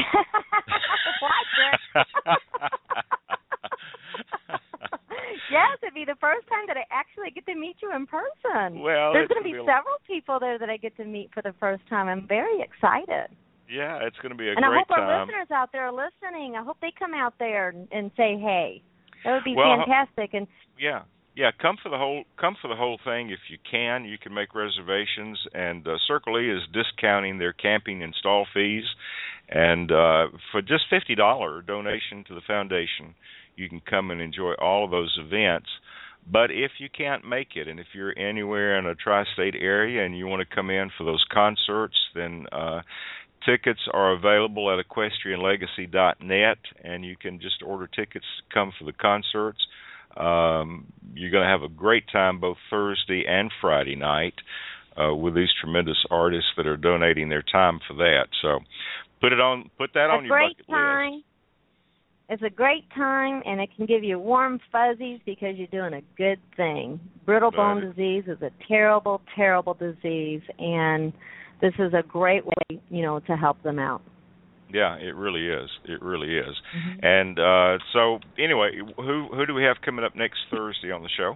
Speaker 2: Yes, it'd be the first time that I actually get to meet you in person.
Speaker 1: Well,
Speaker 2: there's going to be
Speaker 1: a...
Speaker 2: several people there that I get to meet for the first time. I'm very excited.
Speaker 1: Yeah, it's going to be a
Speaker 2: and
Speaker 1: great
Speaker 2: I hope
Speaker 1: time.
Speaker 2: our listeners out there are listening. I hope they come out there and, and say, "Hey." That would be
Speaker 1: well,
Speaker 2: fantastic. And
Speaker 1: yeah, yeah, come for the whole come for the whole thing if you can. You can make reservations, and uh, Circle E is discounting their camping install fees, and uh, for just fifty dollars donation to the foundation, you can come and enjoy all of those events. But if you can't make it, and if you're anywhere in a tri-state area and you want to come in for those concerts, then uh, tickets are available at equestrian legacy dot net, and you can just order tickets to come for the concerts. Um, you're going to have a great time both Thursday and Friday night uh, with these tremendous artists that are donating their time for that. So put it on, put that
Speaker 2: a
Speaker 1: on your bucket
Speaker 2: time.
Speaker 1: list.
Speaker 2: It's a great time, and it can give you warm fuzzies because you're doing a good thing. Brittle bone disease is a terrible, terrible disease, and this is a great way, you know, to help them out.
Speaker 1: Yeah, it really is. It really is.
Speaker 2: Mm-hmm.
Speaker 1: And uh, so, anyway, who who do we have coming up next Thursday on the show?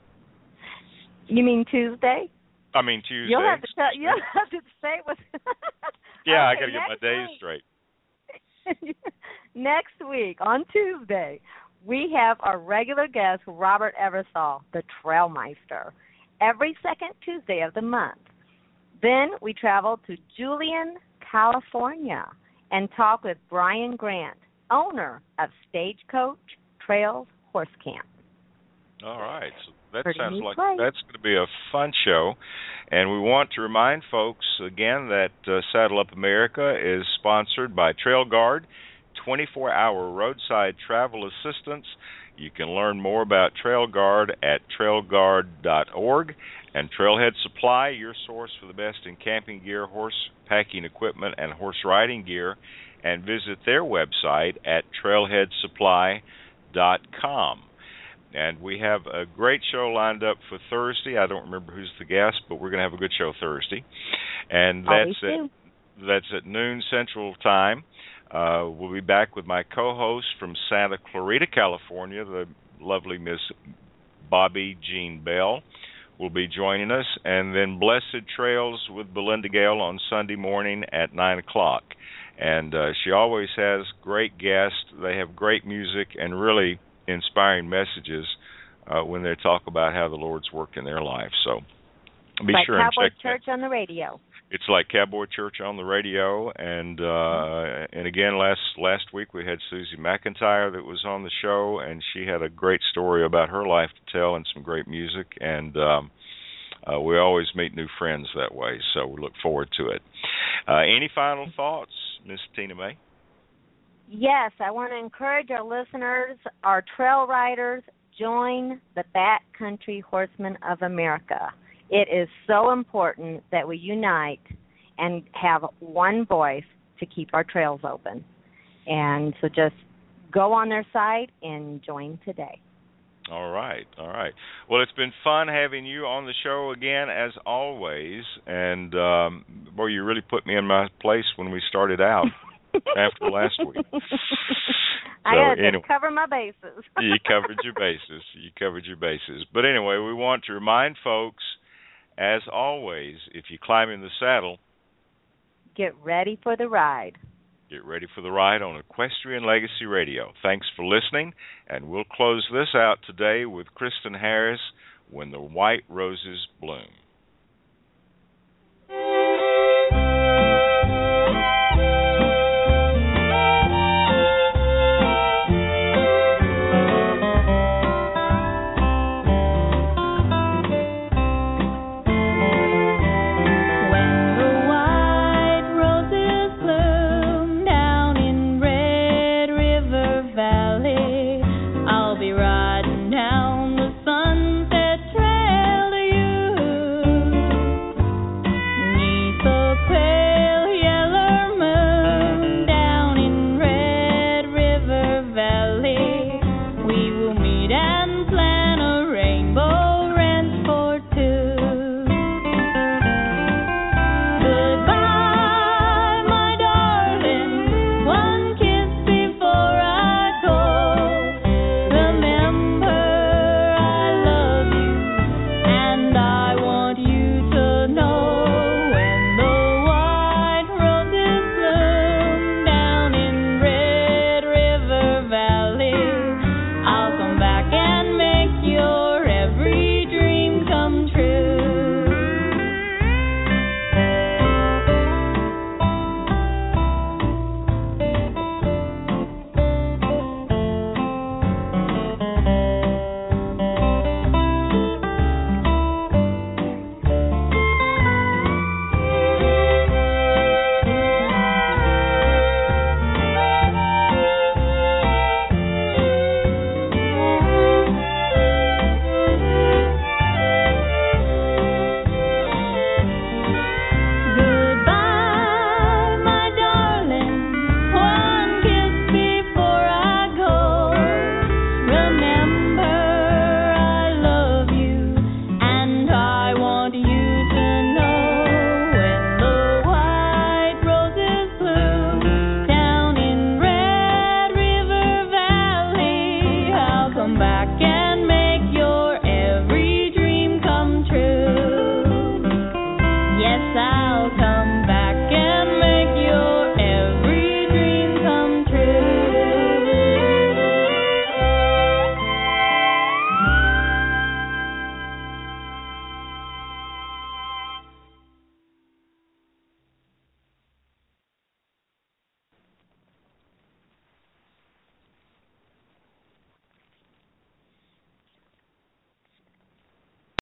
Speaker 2: You mean Tuesday?
Speaker 1: I mean Tuesday.
Speaker 2: You'll have to tell. You'll have to say what.
Speaker 1: Yeah,
Speaker 2: okay,
Speaker 1: I got to get my days
Speaker 2: week.
Speaker 1: straight.
Speaker 2: Next week on Tuesday, we have our regular guest Robert Eversole, the Trailmeister, every second Tuesday of the month. Then we travel to Julian, California, and talk with Brian Grant, owner of Stagecoach Trails Horse Camp.
Speaker 1: All right. So that
Speaker 2: Pretty
Speaker 1: sounds
Speaker 2: neat
Speaker 1: like
Speaker 2: place.
Speaker 1: that's going to be a fun show. And we want to remind folks, again, that uh, Saddle Up America is sponsored by Trail Guard, twenty-four hour roadside travel assistance. You can learn more about Trail Guard at trail guard dot org. And Trailhead Supply, your source for the best in camping gear, horse packing equipment, and horse riding gear. And visit their website at trailhead supply dot com. And we have a great show lined up for Thursday. I don't remember who's the guest, but we're going to have a good show Thursday. And that's at, that's at noon Central Time. Uh, we'll be back with my co-host from Santa Clarita, California, the lovely Miss Bobby Jean Bell will be joining us. And then Blessed Trails with Belinda Gale on Sunday morning at nine o'clock. And uh, she always has great guests. They have great music and really inspiring messages uh, when they talk about how the Lord's worked in their life. So be
Speaker 2: like
Speaker 1: sure
Speaker 2: Cowboy
Speaker 1: and check
Speaker 2: Church on the radio.
Speaker 1: It's like Cowboy Church on the radio, and uh, and again last last week we had Susie McIntyre that was on the show, and she had a great story about her life to tell and some great music, and um, uh, we always meet new friends that way, so we look forward to it. Uh, any final thoughts, Miss Tina May?
Speaker 2: Yes, I want to encourage our listeners, our trail riders, join the Backcountry Horsemen of America. It is so important that we unite and have one voice to keep our trails open. And so just go on their site and join today.
Speaker 1: All right, all right. Well, it's been fun having you on the show again, as always. And, um, boy, you really put me in my place when we started out after last week. So,
Speaker 2: I had to
Speaker 1: anyway,
Speaker 2: cover my bases.
Speaker 1: You covered your bases. You covered your bases. But anyway, we want to remind folks, as always, if you climb in the saddle,
Speaker 2: get ready for the ride.
Speaker 1: Get ready for the ride on Equestrian Legacy Radio. Thanks for listening, and we'll close this out today with Kristen Harris, When the White Roses Bloom.